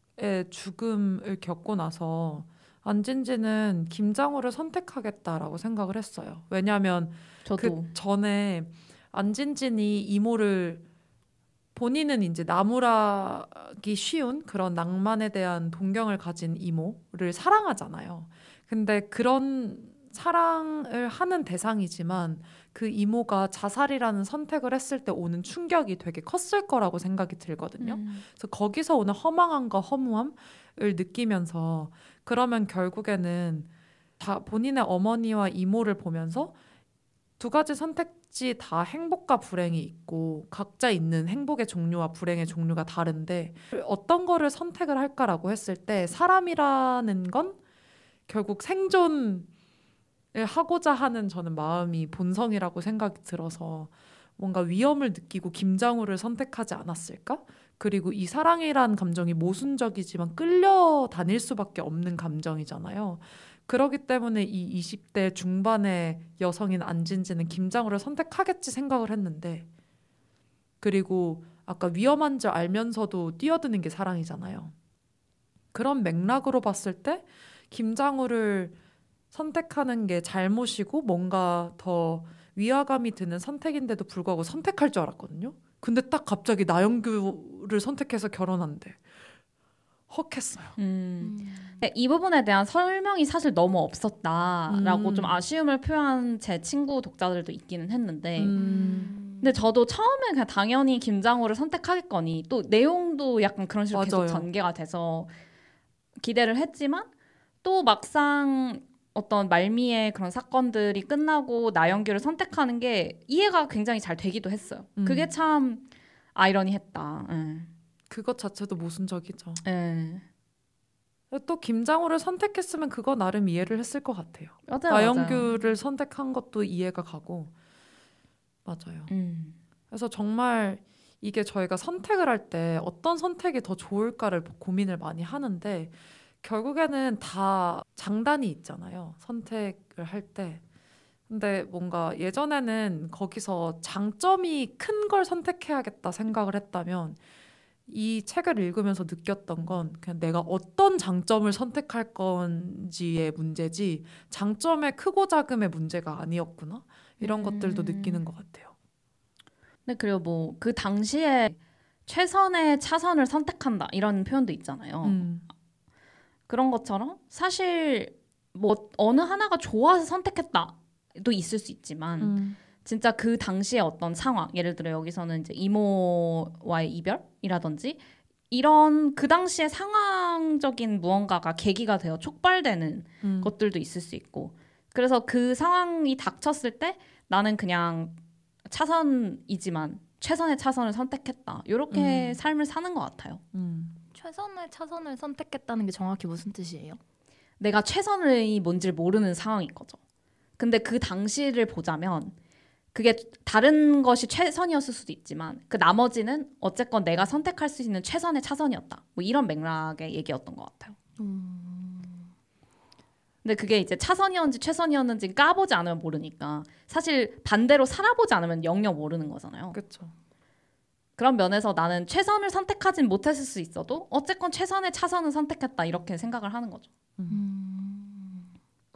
죽음을 겪고 나서 안진지는 김장호를 선택하겠다라고 생각을 했어요. 왜냐하면 저도 그 전에 안진진이 이모를 본인은 이제 나무라기 쉬운 그런 낭만에 대한 동경을 가진 이모를 사랑하잖아요. 근데 그런 사랑을 하는 대상이지만 그 이모가 자살이라는 선택을 했을 때 오는 충격이 되게 컸을 거라고 생각이 들거든요. 음. 그래서 거기서 오는 허망함과 허무함을 느끼면서 그러면 결국에는 다 본인의 어머니와 이모를 보면서 두 가지 선택지 다 행복과 불행이 있고 각자 있는 행복의 종류와 불행의 종류가 다른데 어떤 거를 선택을 할까라고 했을 때 사람이라는 건 결국 생존을 하고자 하는 저는 마음이 본성이라고 생각이 들어서 뭔가 위험을 느끼고 김장우를 선택하지 않았을까? 그리고 이 사랑이란 감정이 모순적이지만 끌려다닐 수밖에 없는 감정이잖아요. 그렇기 때문에 이 이십 대 중반의 여성인 안진지는 김장우를 선택하겠지 생각을 했는데 그리고 아까 위험한 줄 알면서도 뛰어드는 게 사랑이잖아요. 그런 맥락으로 봤을 때 김장우를 선택하는 게 잘못이고 뭔가 더 위화감이 드는 선택인데도 불구하고 선택할 줄 알았거든요. 근데 딱 갑자기 나영규를 선택해서 결혼한대. 헉했어요. 음. 음. 근데 이 부분에 대한 설명이 사실 너무 없었다라고 음. 좀 아쉬움을 표한 제 친구 독자들도 있기는 했는데 음. 근데 저도 처음에 그냥 당연히 김장우를 선택하겠거니 또 내용도 약간 그런 식으로 맞아요. 계속 전개가 돼서 기대를 했지만 또 막상 어떤 말미에 그런 사건들이 끝나고 나영규를 선택하는 게 이해가 굉장히 잘 되기도 했어요. 음. 그게 참 아이러니했다. 예. 그것 자체도 모순적이죠. 예. 또 김장우를 선택했으면 그거 나름 이해를 했을 것 같아요. 맞아요. 나영규를 맞아요. 선택한 것도 이해가 가고 맞아요. 음. 그래서 정말 이게 저희가 선택을 할 때 어떤 선택이 더 좋을까를 고민을 많이 하는데 결국에는 다 장단이 있잖아요. 선택을 할 때. 근데 뭔가 예전에는 거기서 장점이 큰 걸 선택해야겠다 생각을 했다면 이 책을 읽으면서 느꼈던 건 그냥 내가 어떤 장점을 선택할 건지의 문제지 장점의 크고 작음의 문제가 아니었구나. 이런 음. 것들도 느끼는 것 같아요. 네, 그리고 뭐 그 당시에 최선의 차선을 선택한다 이런 표현도 있잖아요. 음. 그런 것처럼 사실 뭐 어느 하나가 좋아서 선택했다도 있을 수 있지만 음. 진짜 그 당시의 어떤 상황, 예를 들어 여기서는 이제 이모와의 이별이라든지 이런 그 당시에 상황적인 무언가가 계기가 되어 촉발되는 음. 것들도 있을 수 있고 그래서 그 상황이 닥쳤을 때 나는 그냥 차선이지만 최선의 차선을 선택했다. 이렇게 음. 삶을 사는 것 같아요. 음. 최선의 차선을 선택했다는 게 정확히 무슨 뜻이에요? 내가 최선이 뭔지를 모르는 상황인 거죠. 근데 그 당시를 보자면 그게 다른 것이 최선이었을 수도 있지만 그 나머지는 어쨌건 내가 선택할 수 있는 최선의 차선이었다. 뭐 이런 맥락의 얘기였던 것 같아요. 음... 근데 그게 이제 차선이었는지 최선이었는지 까보지 않으면 모르니까 사실 반대로 살아보지 않으면 영영 모르는 거잖아요. 그렇죠. 그런 면에서 나는 최선을 선택하진 못했을 수 있어도 어쨌건 최선의 차선을 선택했다 이렇게 생각을 하는 거죠. 음...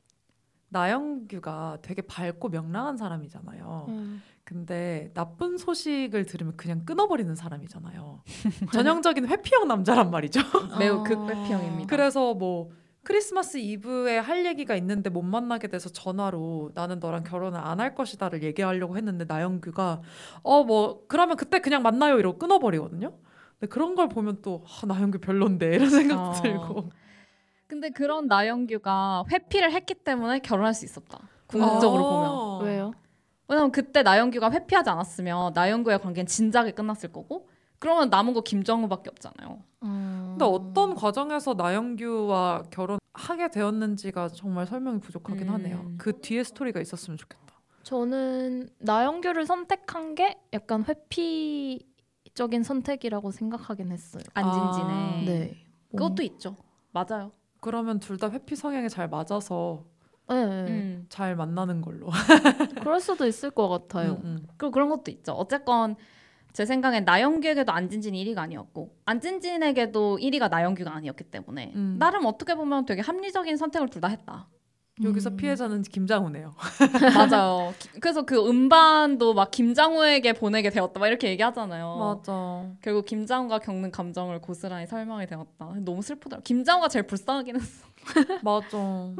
나영규가 되게 밝고 명랑한 사람이잖아요. 음. 근데 나쁜 소식을 들으면 그냥 끊어버리는 사람이잖아요. 전형적인 회피형 남자란 말이죠. 매우 어. 극회피형입니다. 그래서 뭐 크리스마스 이브에 할 얘기가 있는데 못 만나게 돼서 전화로 나는 너랑 결혼을 안 할 것이다를 얘기하려고 했는데 나영규가 어 뭐 그러면 그때 그냥 만나요 이러고 끊어버리거든요. 근데 그런 걸 보면 또 아, 나영규 별론데 이런 생각도 어. 들고. 근데 그런 나영규가 회피를 했기 때문에 결혼할 수 있었다. 궁극적으로 보면. 아. 왜요? 왜냐면 그때 나영규가 회피하지 않았으면 나영규의 관계는 진작에 끝났을 거고 그러면 남은 거 김정우밖에 없잖아요. 음... 근데 어떤 과정에서 나영규와 결혼하게 되었는지가 정말 설명이 부족하긴 음. 하네요. 그 뒤에 스토리가 있었으면 좋겠다. 저는 나영규를 선택한 게 약간 회피적인 선택이라고 생각하긴 했어요. 안진진의. 아. 네. 그것도 있죠. 맞아요. 그러면 둘 다 회피 성향에 잘 맞아서 네, 네. 음. 잘 만나는 걸로. 그럴 수도 있을 것 같아요. 음, 음. 그리고 그런 것도 있죠. 어쨌건 제 생각엔 나영규에게도 안진진이 일 위가 아니었고 안진진에게도 일 위가 나영규가 아니었기 때문에 음. 나름 어떻게 보면 되게 합리적인 선택을 둘 다 했다. 여기서 음. 피해자는 김장우네요. 맞아요. 기- 그래서 그 음반도 막 김장우에게 보내게 되었다 막 이렇게 얘기하잖아요. 맞아. 결국 김장우가 겪는 감정을 고스란히 설명이 되었다. 너무 슬프더라. 김장우가 제일 불쌍하긴 했어. 맞아.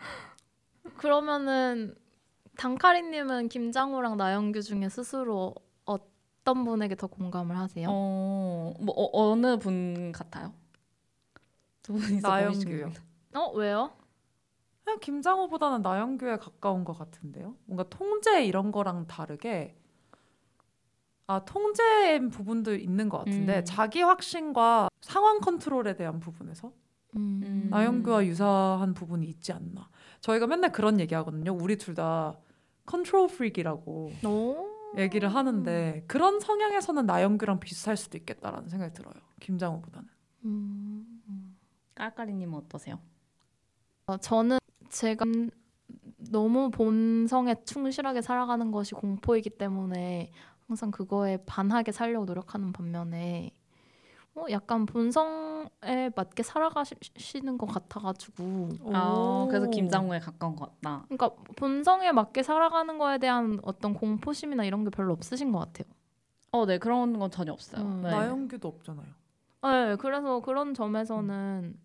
그러면은 단카리님은 김장우랑 나영규 중에 스스로 어떤 분에게 더 공감을 하세요? 어, 뭐 어, 어느 분 같아요? 두 분이서 고민 나영규요. 중입니다. 어 왜요? 그냥 김장우보다는 나영규에 가까운 것 같은데요. 뭔가 통제 이런 거랑 다르게 아 통제인 부분도 있는 것 같은데 음. 자기 확신과 상황 컨트롤에 대한 부분에서 음. 나영규와 유사한 부분이 있지 않나. 저희가 맨날 그런 얘기하거든요. 우리 둘 다 컨트롤 프릭이라고 오. 얘기를 하는데 그런 성향에서는 나영규랑 비슷할 수도 있겠다라는 생각이 들어요. 김장우보다는. 음. 깔깔이님은 어떠세요? 어, 저는 제가 너무 본성에 충실하게 살아가는 것이 공포이기 때문에 항상 그거에 반하게 살려고 노력하는 반면에 어, 약간 본성에 맞게 살아가시는 것 같아가지고 아, 그래서 오. 김장우에 가까운 것 같다. 그러니까 본성에 맞게 살아가는 거에 대한 어떤 공포심이나 이런 게 별로 없으신 것 같아요. 어, 네, 그런 건 전혀 없어요. 음. 네. 나영규도 없잖아요. 네, 그래서 그런 점에서는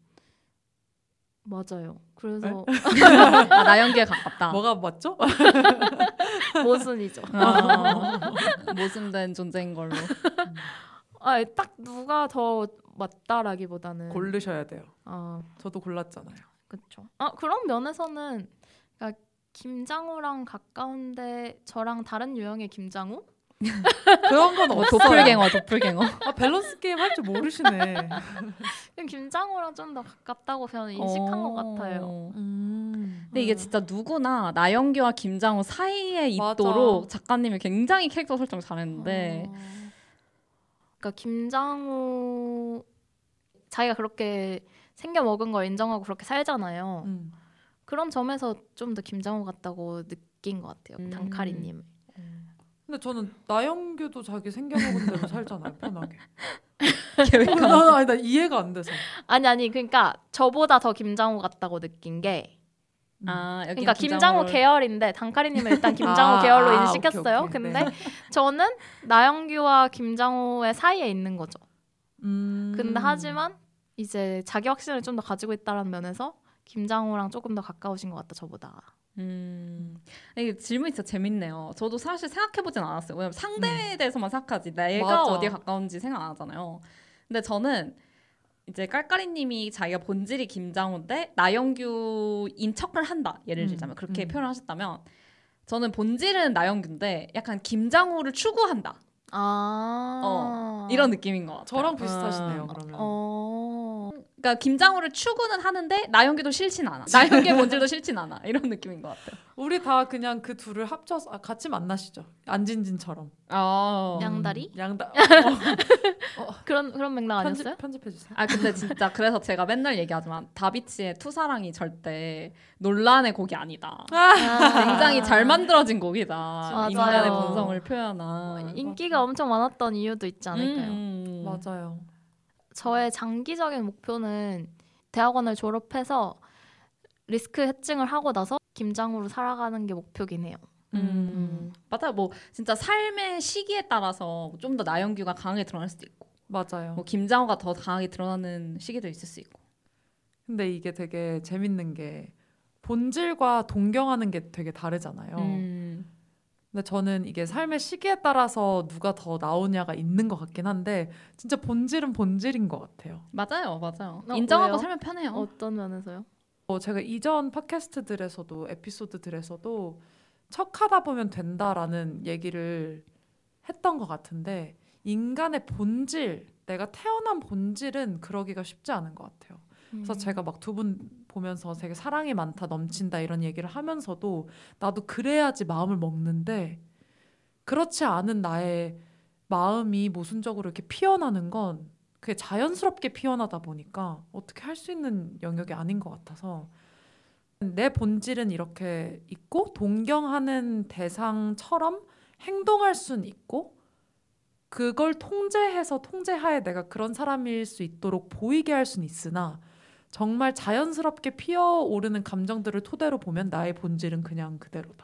맞아요. 그래서 아, 나영규에 가깝다. 뭐가 맞죠? 모순이죠. 아, 모순된 존재인 걸로. 아, 딱 누가 더 맞다라기보다는 고르셔야 돼요. 아, 저도 골랐잖아요. 그렇죠. 아, 그런 면에서는 그러니까 김장우랑 가까운데 저랑 다른 유형의 김장우? 그런 건 어, 없어요. 도플갱어, 도플갱어. 아, 밸런스 게임 할 줄 모르시네. 그냥 김장우랑 좀 더 가깝다고 저는 인식한 어. 것 같아요. 음. 근데 이게 음. 진짜 누구나 나영규와 김장우 사이에 맞아. 있도록 작가님이 굉장히 캐릭터 설정 잘했는데 어. 그러니까 김장우 자기가 그렇게 생겨 먹은 걸 인정하고 그렇게 살잖아요. 음. 그런 점에서 좀 더 김장우 같다고 느낀 것 같아요. 음. 단카리님. 근데 저는 나영규도 자기 생겨먹은 대로 살잖아요. 편하게. 계획 나, 아니, 나 이해가 안 돼서. 아니 아니 그러니까 저보다 더 김장우 같다고 느낀 게 아, 여기 그러니까 김장우 계열인데 단카리님은 일단 김장우 아, 계열로 아, 인식했어요. 오케이, 오케이. 근데 네. 저는 나영규와 김장우의 사이에 있는 거죠. 음. 근데 하지만 이제 자기 확신을 좀 더 가지고 있다는 면에서 김장우랑 조금 더 가까우신 것 같다 저보다. 음. 이게 질문이 진짜 재밌네요. 저도 사실 생각해보진 않았어요. 왜냐면 상대에 대해서만 생각하지 내가 맞아. 어디에 가까운지 생각 안 하잖아요. 근데 저는 이제 깔깔이님이 자기가 본질이 김장우인데 나영규인 척을 한다. 예를 들자면 음, 그렇게 음. 표현을 하셨다면 저는 본질은 나영규인데 약간 김장우를 추구한다. 아. 어, 이런 느낌인 것 같아요. 저랑 비슷하시네요. 음. 그러면. 어. 그러니까 김장우를 추구는 하는데 나영규도 싫진 않아. 나영규의 본질도 싫진 않아. 이런 느낌인 것 같아요. 우리 다 그냥 그 둘을 합쳐서 아, 같이 만나시죠. 안진진처럼. 어. 양다리? 음, 양다. 어, 그런 그런 맥락 아니었어요? 편집 편집해 주세요. 아 근데 진짜 그래서 제가 맨날 얘기하지만 다비치의 투사랑이 절대 논란의 곡이 아니다. 아. 굉장히 잘 만들어진 곡이다. 맞아요. 인간의 본성을 표현한. 인기가 엄청 많았던 이유도 있지 않을까요? 음. 맞아요. 저의 장기적인 목표는 대학원을 졸업해서 리스크 해증을 하고 나서 김장우로 살아가는 게 목표긴 해요. 음. 맞아요. 뭐 진짜 삶의 시기에 따라서 좀 더 나영규가 강하게 드러날 수도 있고, 맞아요. 뭐 김장우가 더 강하게 드러나는 시기도 있을 수 있고. 근데 이게 되게 재밌는 게 본질과 동경하는 게 되게 다르잖아요. 음. 근데 저는 이게 삶의 시기에 따라서 누가 더 나오냐가 있는 것 같긴 한데 진짜 본질은 본질인 것 같아요. 맞아요, 맞아요. 어, 인정하고 왜요? 살면 편해요. 어떤 면에서요? 어, 제가 이전 팟캐스트들에서도 에피소드들에서도 척하다 보면 된다라는 얘기를 했던 것 같은데 인간의 본질, 내가 태어난 본질은 그러기가 쉽지 않은 것 같아요. 그래서 음. 제가 막 두 분 보면서 되게 사랑이 많다, 넘친다 이런 얘기를 하면서도 나도 그래야지 마음을 먹는데 그렇지 않은 나의 마음이 모순적으로 이렇게 피어나는 건 그게 자연스럽게 피어나다 보니까 어떻게 할 수 있는 영역이 아닌 것 같아서 내 본질은 이렇게 있고 동경하는 대상처럼 행동할 수는 있고 그걸 통제해서 통제하에 내가 그런 사람일 수 있도록 보이게 할 수는 있으나 정말 자연스럽게 피어오르는 감정들을 토대로 보면 나의 본질은 그냥 그대로다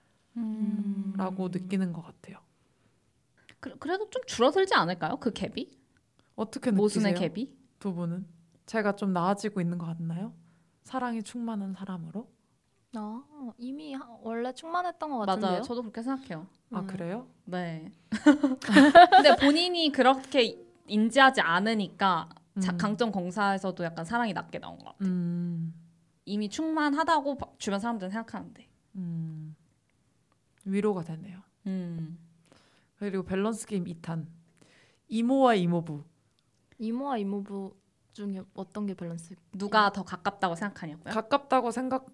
음. 라고 느끼는 것 같아요. 그, 그래도 좀 줄어들지 않을까요? 그 갭이? 어떻게 모순의 느끼세요? 갭이? 두 분은? 제가 좀 나아지고 있는 것 같나요? 사랑이 충만한 사람으로? 아, 이미 하- 원래 충만했던 것 같은데요. 맞아요. 저도 그렇게 생각해요. 아 음. 그래요? 네. 근데 본인이 그렇게 인지하지 않으니까 자, 음. 강점 공사에서도 약간 사랑이 낮게 나온 것 같아요. 음, 이미 충만하다고 바- 주변 사람들은 생각하는데. 음, 위로가 되네요. 음. 그리고 밸런스 게임 이 탄 이모와 이모부 이모와 이모부 중에 어떤 게 밸런스? 누가 더 가깝다고 생각하냐고요? 가깝다고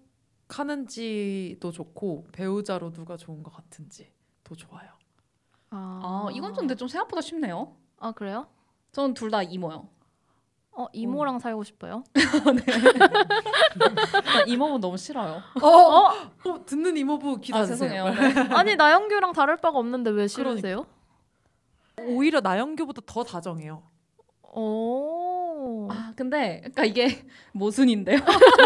생각하는지도 좋고 배우자로 누가 좋은 것 같은지도 좋아요. 아, 이건 좀 근데 좀 생각보다 쉽네요. 아 그래요? 저는 둘 다 이모요. 어 이모랑 살고 싶어요. 나 이모분 너무 싫어요. 어, 어? 어, 듣는 이모부 아, 기다리세요. 죄송해요. 네. 아니 나영규랑 다를 바가 없는데 왜 싫으세요? 오히려 나영규보다 더 다정해요. 오. 아, 근데 그러니까 이게 모순인데요.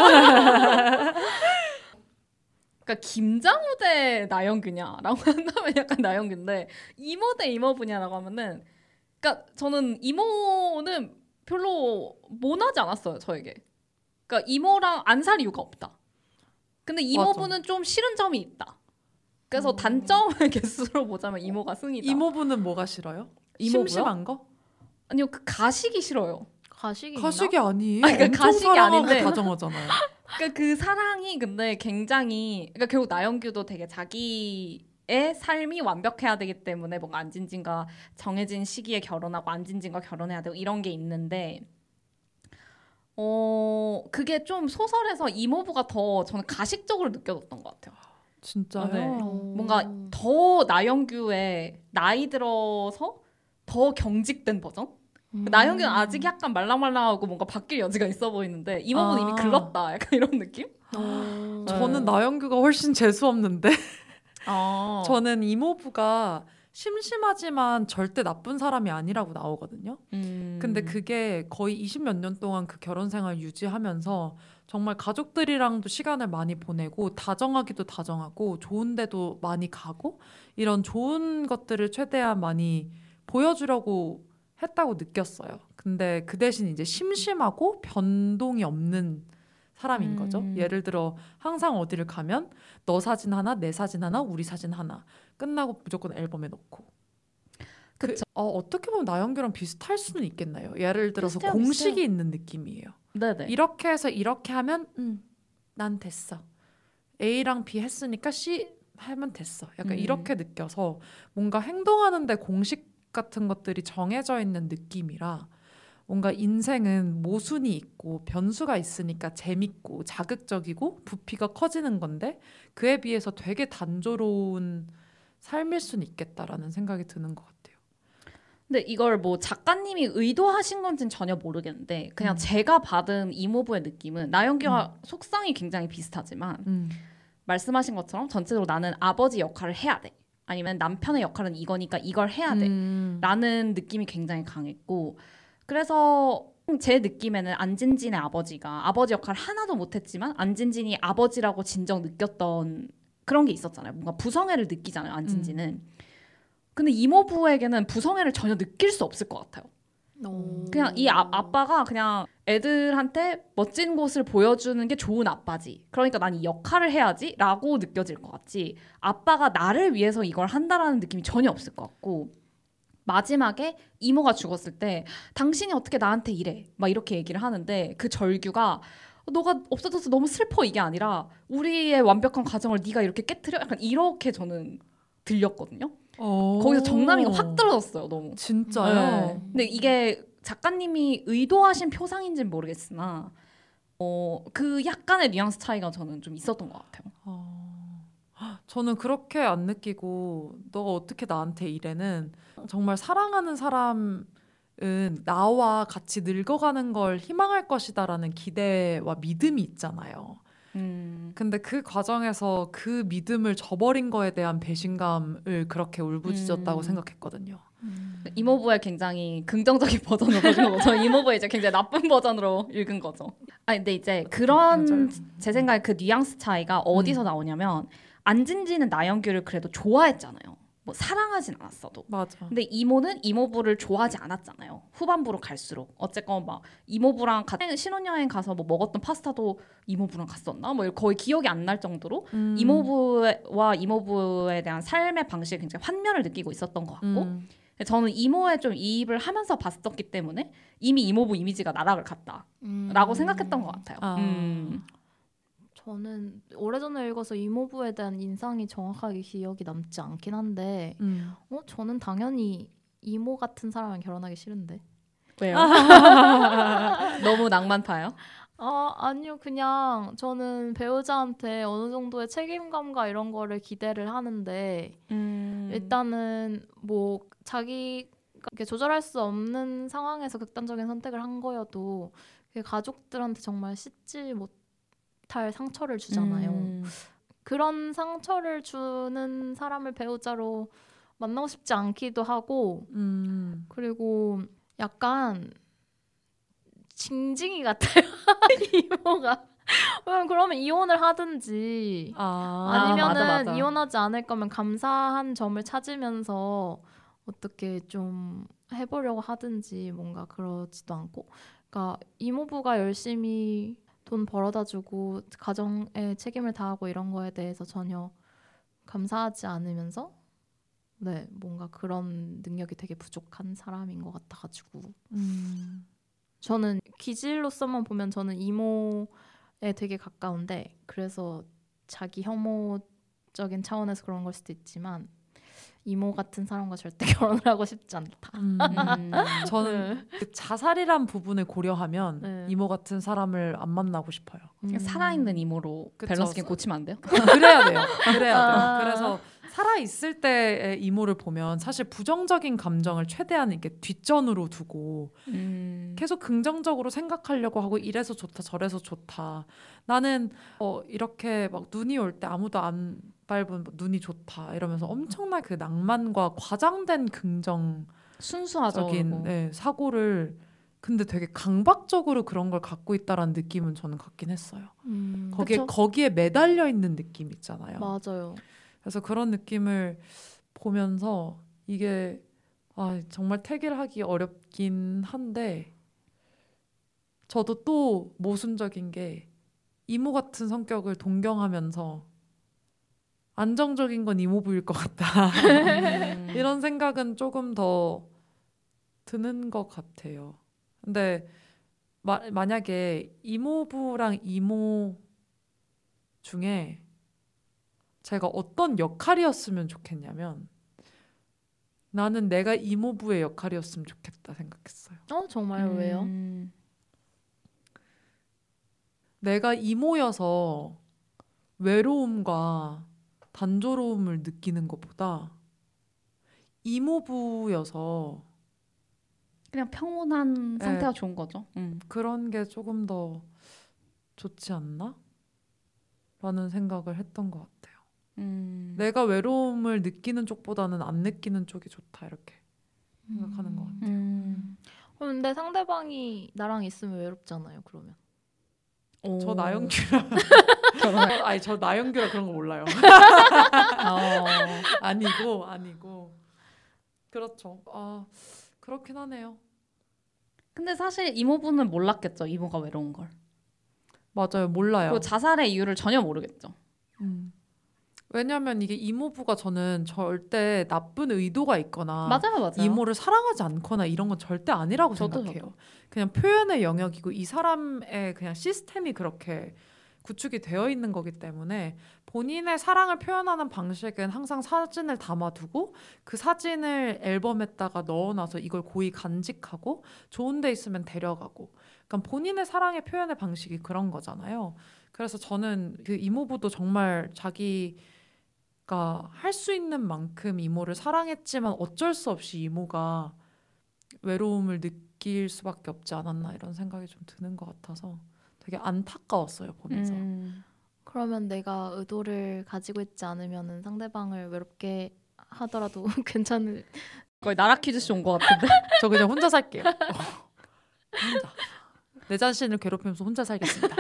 그러니까 김장우 대 나영규냐라고 한다면 약간 나영규인데 이모 대 이모부냐라고 하면은 그러니까 저는 이모는 별로 모나지 않았어요, 저에게. 그러니까 이모랑 안 살 이유가 없다. 근데 이모부는 좀 싫은 점이 있다. 그래서 음. 단점을 개수로 보자면 이모가 승이다. 이모부는 뭐가 싫어요? 이모부요? 심심한 거? 아니요, 그 가식이 싫어요. 가식이 가식이 아니에요. 아니, 그러니까 엄청 가식이 사랑하고 아닌데. 다정하잖아요. 그러니까 그 사랑이 근데 굉장히 그러니까 결국 나영규도 되게 자기의 삶이 완벽해야 되기 때문에 뭔가 안진진과 정해진 시기에 결혼하고 안진진과 결혼해야 되고 이런 게 있는데 어 그게 좀 소설에서 이모부가 더 저는 가식적으로 느껴졌던 것 같아요. 진짜요? 네. 오. 뭔가 더 나영규의 나이 들어서 더 경직된 버전? 음. 나영규는 아직 약간 말랑말랑하고 뭔가 바뀔 여지가 있어 보이는데 이모부는 아. 이미 글렀다 약간 이런 느낌? 오. 저는 네. 나영규가 훨씬 재수 없는데 아. 저는 이모부가 심심하지만 절대 나쁜 사람이 아니라고 나오거든요. 음. 근데 그게 거의 이십몇 년 동안 그 결혼 생활 유지하면서 정말 가족들이랑도 시간을 많이 보내고 다정하기도 다정하고 좋은 데도 많이 가고 이런 좋은 것들을 최대한 많이 보여주려고 했다고 느꼈어요. 근데 그 대신 이제 심심하고 변동이 없는 사람인 거죠. 음. 예를 들어 항상 어디를 가면 너 사진 하나, 내 사진 하나, 우리 사진 하나 끝나고 무조건 앨범에 넣고. 그, 어, 어떻게 보면 나영규랑 비슷할 수는 있겠나요? 예를 들어서 비슷해요, 공식이 비슷해요. 있는 느낌이에요. 네네. 이렇게 해서 이렇게 하면 음, 난 됐어. A랑 B 했으니까 C 하면 됐어. 약간 음. 이렇게 느껴서 뭔가 행동하는데 공식 같은 것들이 정해져 있는 느낌이라 뭔가 인생은 모순이 있고 변수가 있으니까 재밌고 자극적이고 부피가 커지는 건데 그에 비해서 되게 단조로운 삶일 수는 있겠다라는 생각이 드는 것 같아요. 근데 이걸 뭐 작가님이 의도하신 건지는 전혀 모르겠는데 그냥 음. 제가 받은 이모부의 느낌은 나영규와 음. 속성이 굉장히 비슷하지만 음. 말씀하신 것처럼 전체적으로 나는 아버지 역할을 해야 돼. 아니면 남편의 역할은 이거니까 이걸 해야 돼. 음. 라는 느낌이 굉장히 강했고 그래서 제 느낌에는 안진진의 아버지가 아버지 역할 하나도 못했지만 안진진이 아버지라고 진정 느꼈던 그런 게 있었잖아요. 뭔가 부성애를 느끼잖아요. 안진진은. 음. 근데 이모부에게는 부성애를 전혀 느낄 수 없을 것 같아요. 오. 그냥 이 아, 아빠가 그냥 애들한테 멋진 곳을 보여주는 게 좋은 아빠지. 그러니까 난 이 역할을 해야지 라고 느껴질 것 같지. 아빠가 나를 위해서 이걸 한다라는 느낌이 전혀 없을 것 같고 마지막에 이모가 죽었을 때 당신이 어떻게 나한테 이래 막 이렇게 얘기를 하는데 그 절규가 너가 없어져서 너무 슬퍼 이게 아니라 우리의 완벽한 가정을 네가 이렇게 깨트려 약간 이렇게 저는 들렸거든요. 거기서 정남이가 확 떨어졌어요. 너무. 진짜요? 네. 근데 이게 작가님이 의도하신 표상인지는 모르겠으나 어, 그 약간의 뉘앙스 차이가 저는 좀 있었던 것 같아요. 어... 저는 그렇게 안 느끼고 너가 어떻게 나한테 이래는 정말 사랑하는 사람은 나와 같이 늙어가는 걸 희망할 것이다라는 기대와 믿음이 있잖아요. 음. 근데 그 과정에서 그 믿음을 저버린 거에 대한 배신감을 그렇게 울부짖었다고 음. 생각했거든요. 음. 이모부의 굉장히 긍정적인 버전으로 보신 거고 저는 이모부의 이제 굉장히 나쁜 버전으로 읽은 거죠. 아니 근데 이제 그런 맞아요. 제 생각에 그 뉘앙스 차이가 어디서 음. 나오냐면 안진지는 나영규를 그래도 좋아했잖아요. 뭐 사랑하진 않았어도. 맞아. 근데 이모는 이모부를 좋아하지 않았잖아요. 후반부로 갈수록 어쨌건 막 이모부랑 같이 신혼여행 가서 뭐 먹었던 파스타도 이모부랑 갔었나? 뭐 거의 기억이 안 날 정도로 음. 이모부와 이모부에 대한 삶의 방식에 굉장히 환멸을 느끼고 있었던 것 같고 음. 저는 이모에 좀 이입을 하면서 봤었기 때문에 이미 이모부 이미지가 나락을 갔다라고 음. 생각했던 것 같아요. 아. 음. 저는 오래전에 읽어서 이모부에 대한 인상이 정확하게 기억이 남지 않긴 한데 음. 어 저는 당연히 이모 같은 사람은 결혼하기 싫은데. 왜요? 너무 낭만파요? 아 아니요 그냥 저는 배우자한테 어느 정도의 책임감과 이런 거를 기대를 하는데 음. 일단은 뭐 자기가 이렇게 조절할 수 없는 상황에서 극단적인 선택을 한 거여도 가족들한테 정말 씻지 못할 상처를 주잖아요. 음. 그런 상처를 주는 사람을 배우자로 만나고 싶지 않기도 하고 음. 그리고 약간 징징이 같아요. 이모가. 그러면 이혼을 하든지 아. 아니면은 아, 맞아, 맞아. 이혼하지 않을 거면 감사한 점을 찾으면서 어떻게 좀 해보려고 하든지 뭔가 그러지도 않고 그러니까 이모부가 열심히 돈 벌어다 주고 가정에 책임을 다하고 이런 거에 대해서 전혀 감사하지 않으면서 네 뭔가 그런 능력이 되게 부족한 사람인 것 같아가지고 음. 저는 기질로서만 보면 저는 이모에 되게 가까운데 그래서 자기 혐오적인 차원에서 그런 걸 수도 있지만 이모 같은 사람과 절대 결혼을 하고 싶지 않다. 음. 음. 저는 그 자살이란 부분을 고려하면 네. 이모 같은 사람을 안 만나고 싶어요. 음. 살아있는 이모로 그쵸. 밸런스 게임 고치면 안 돼요? 그래야 돼요. 그래야 돼요. 아. 그래서 살아 있을 때의 이모를 보면 사실 부정적인 감정을 최대한 이렇게 뒷전으로 두고 음. 계속 긍정적으로 생각하려고 하고 이래서 좋다 저래서 좋다. 나는 어, 이렇게 막 눈이 올 때 아무도 안 밟은 눈이 좋다 이러면서 엄청난 그 낭만과 과장된 긍정적인 순수하죠. 그리고. 네, 사고를 근데 되게 강박적으로 그런 걸 갖고 있다라는 느낌은 저는 갖긴 했어요. 음, 거기에 그쵸? 거기에 매달려 있는 느낌 있잖아요. 맞아요. 그래서 그런 느낌을 보면서 이게 아, 정말 태길하기 어렵긴 한데 저도 또 모순적인 게 이모 같은 성격을 동경하면서 안정적인 건 이모부일 것 같다. 음. 이런 생각은 조금 더 드는 것 같아요. 근데 마, 만약에 이모부랑 이모 중에 제가 어떤 역할이었으면 좋겠냐면 나는 내가 이모부의 역할이었으면 좋겠다 생각했어요. 어 정말요? 음. 왜요? 내가 이모여서 외로움과 단조로움을 느끼는 것보다 이모부여서 그냥 평온한 네. 상태가 좋은 거죠. 음. 그런 게 조금 더 좋지 않나? 라는 생각을 했던 것 같아요. 음. 내가 외로움을 느끼는 쪽보다는 안 느끼는 쪽이 좋다 이렇게 생각하는 것 같아요. 음. 근데 상대방이 나랑 있으면 외롭잖아요. 그러면. 저 나영규라 결혼 아니 저 나영규라 그런 거 몰라요. 어. 아니고 아니고 그렇죠. 아 그렇긴 하네요. 근데 사실 이모부는 몰랐겠죠. 이모가 외로운 걸. 맞아요. 몰라요. 그리고 자살의 이유를 전혀 모르겠죠. 음. 왜냐하면 이게 이모부가 저는 절대 나쁜 의도가 있거나 맞아요, 맞아요. 이모를 사랑하지 않거나 이런 건 절대 아니라고 저도, 생각해요. 저도. 그냥 표현의 영역이고 이 사람의 그냥 시스템이 그렇게 구축이 되어 있는 거기 때문에 본인의 사랑을 표현하는 방식은 항상 사진을 담아두고 그 사진을 앨범에다가 넣어놔서 이걸 고이 간직하고 좋은 데 있으면 데려가고 그러니까 본인의 사랑의 표현의 방식이 그런 거잖아요. 그래서 저는 그 이모부도 정말 자기가 할 수 있는 만큼 이모를 사랑했지만 어쩔 수 없이 이모가 외로움을 느낄 수밖에 없지 않았나 이런 생각이 좀 드는 것 같아서 되게 안타까웠어요 보면서. 음. 그러면 내가 의도를 가지고 있지 않으면 상대방을 외롭게 하더라도 괜찮을. 거의 나라 퀴즈쇼 온 것 같은데. 저 그냥 혼자 살게요. 혼자. 내 자신을 괴롭히면서 혼자 살겠습니다.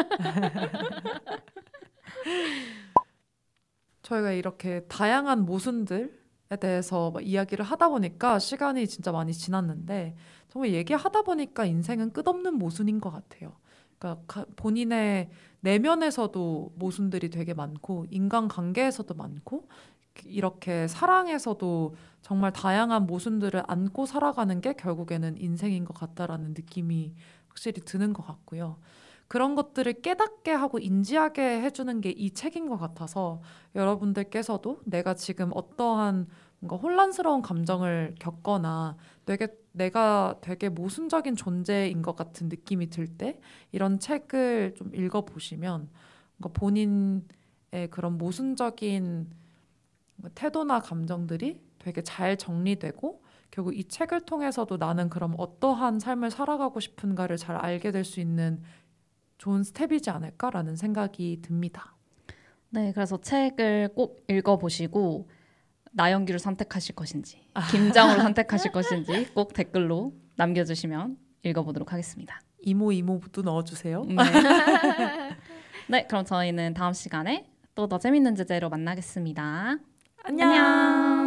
저희가 이렇게 다양한 모순들에 대해서 막 이야기를 하다 보니까 시간이 진짜 많이 지났는데 정말 얘기하다 보니까 인생은 끝없는 모순인 것 같아요. 그러니까 본인의 내면에서도 모순들이 되게 많고 인간관계에서도 많고 이렇게 사랑에서도 정말 다양한 모순들을 안고 살아가는 게 결국에는 인생인 것 같다라는 느낌이 확실히 드는 것 같고요. 그런 것들을 깨닫게 하고 인지하게 해주는 게 이 책인 것 같아서 여러분들께서도 내가 지금 어떠한 뭔가 혼란스러운 감정을 겪거나 되게 내가 되게 모순적인 존재인 것 같은 느낌이 들 때 이런 책을 좀 읽어보시면 뭔가 본인의 그런 모순적인 태도나 감정들이 되게 잘 정리되고 결국 이 책을 통해서도 나는 그럼 어떠한 삶을 살아가고 싶은가를 잘 알게 될 수 있는 좋은 스텝이지 않을까라는 생각이 듭니다. 네, 그래서 책을 꼭 읽어보시고 나영규를 선택하실 것인지 김장우를 선택하실 것인지 꼭 댓글로 남겨주시면 읽어보도록 하겠습니다. 이모 이모부도 넣어주세요. 네. 네, 그럼 저희는 다음 시간에 또 더 재밌는 주제로 만나겠습니다. 안녕. 안녕.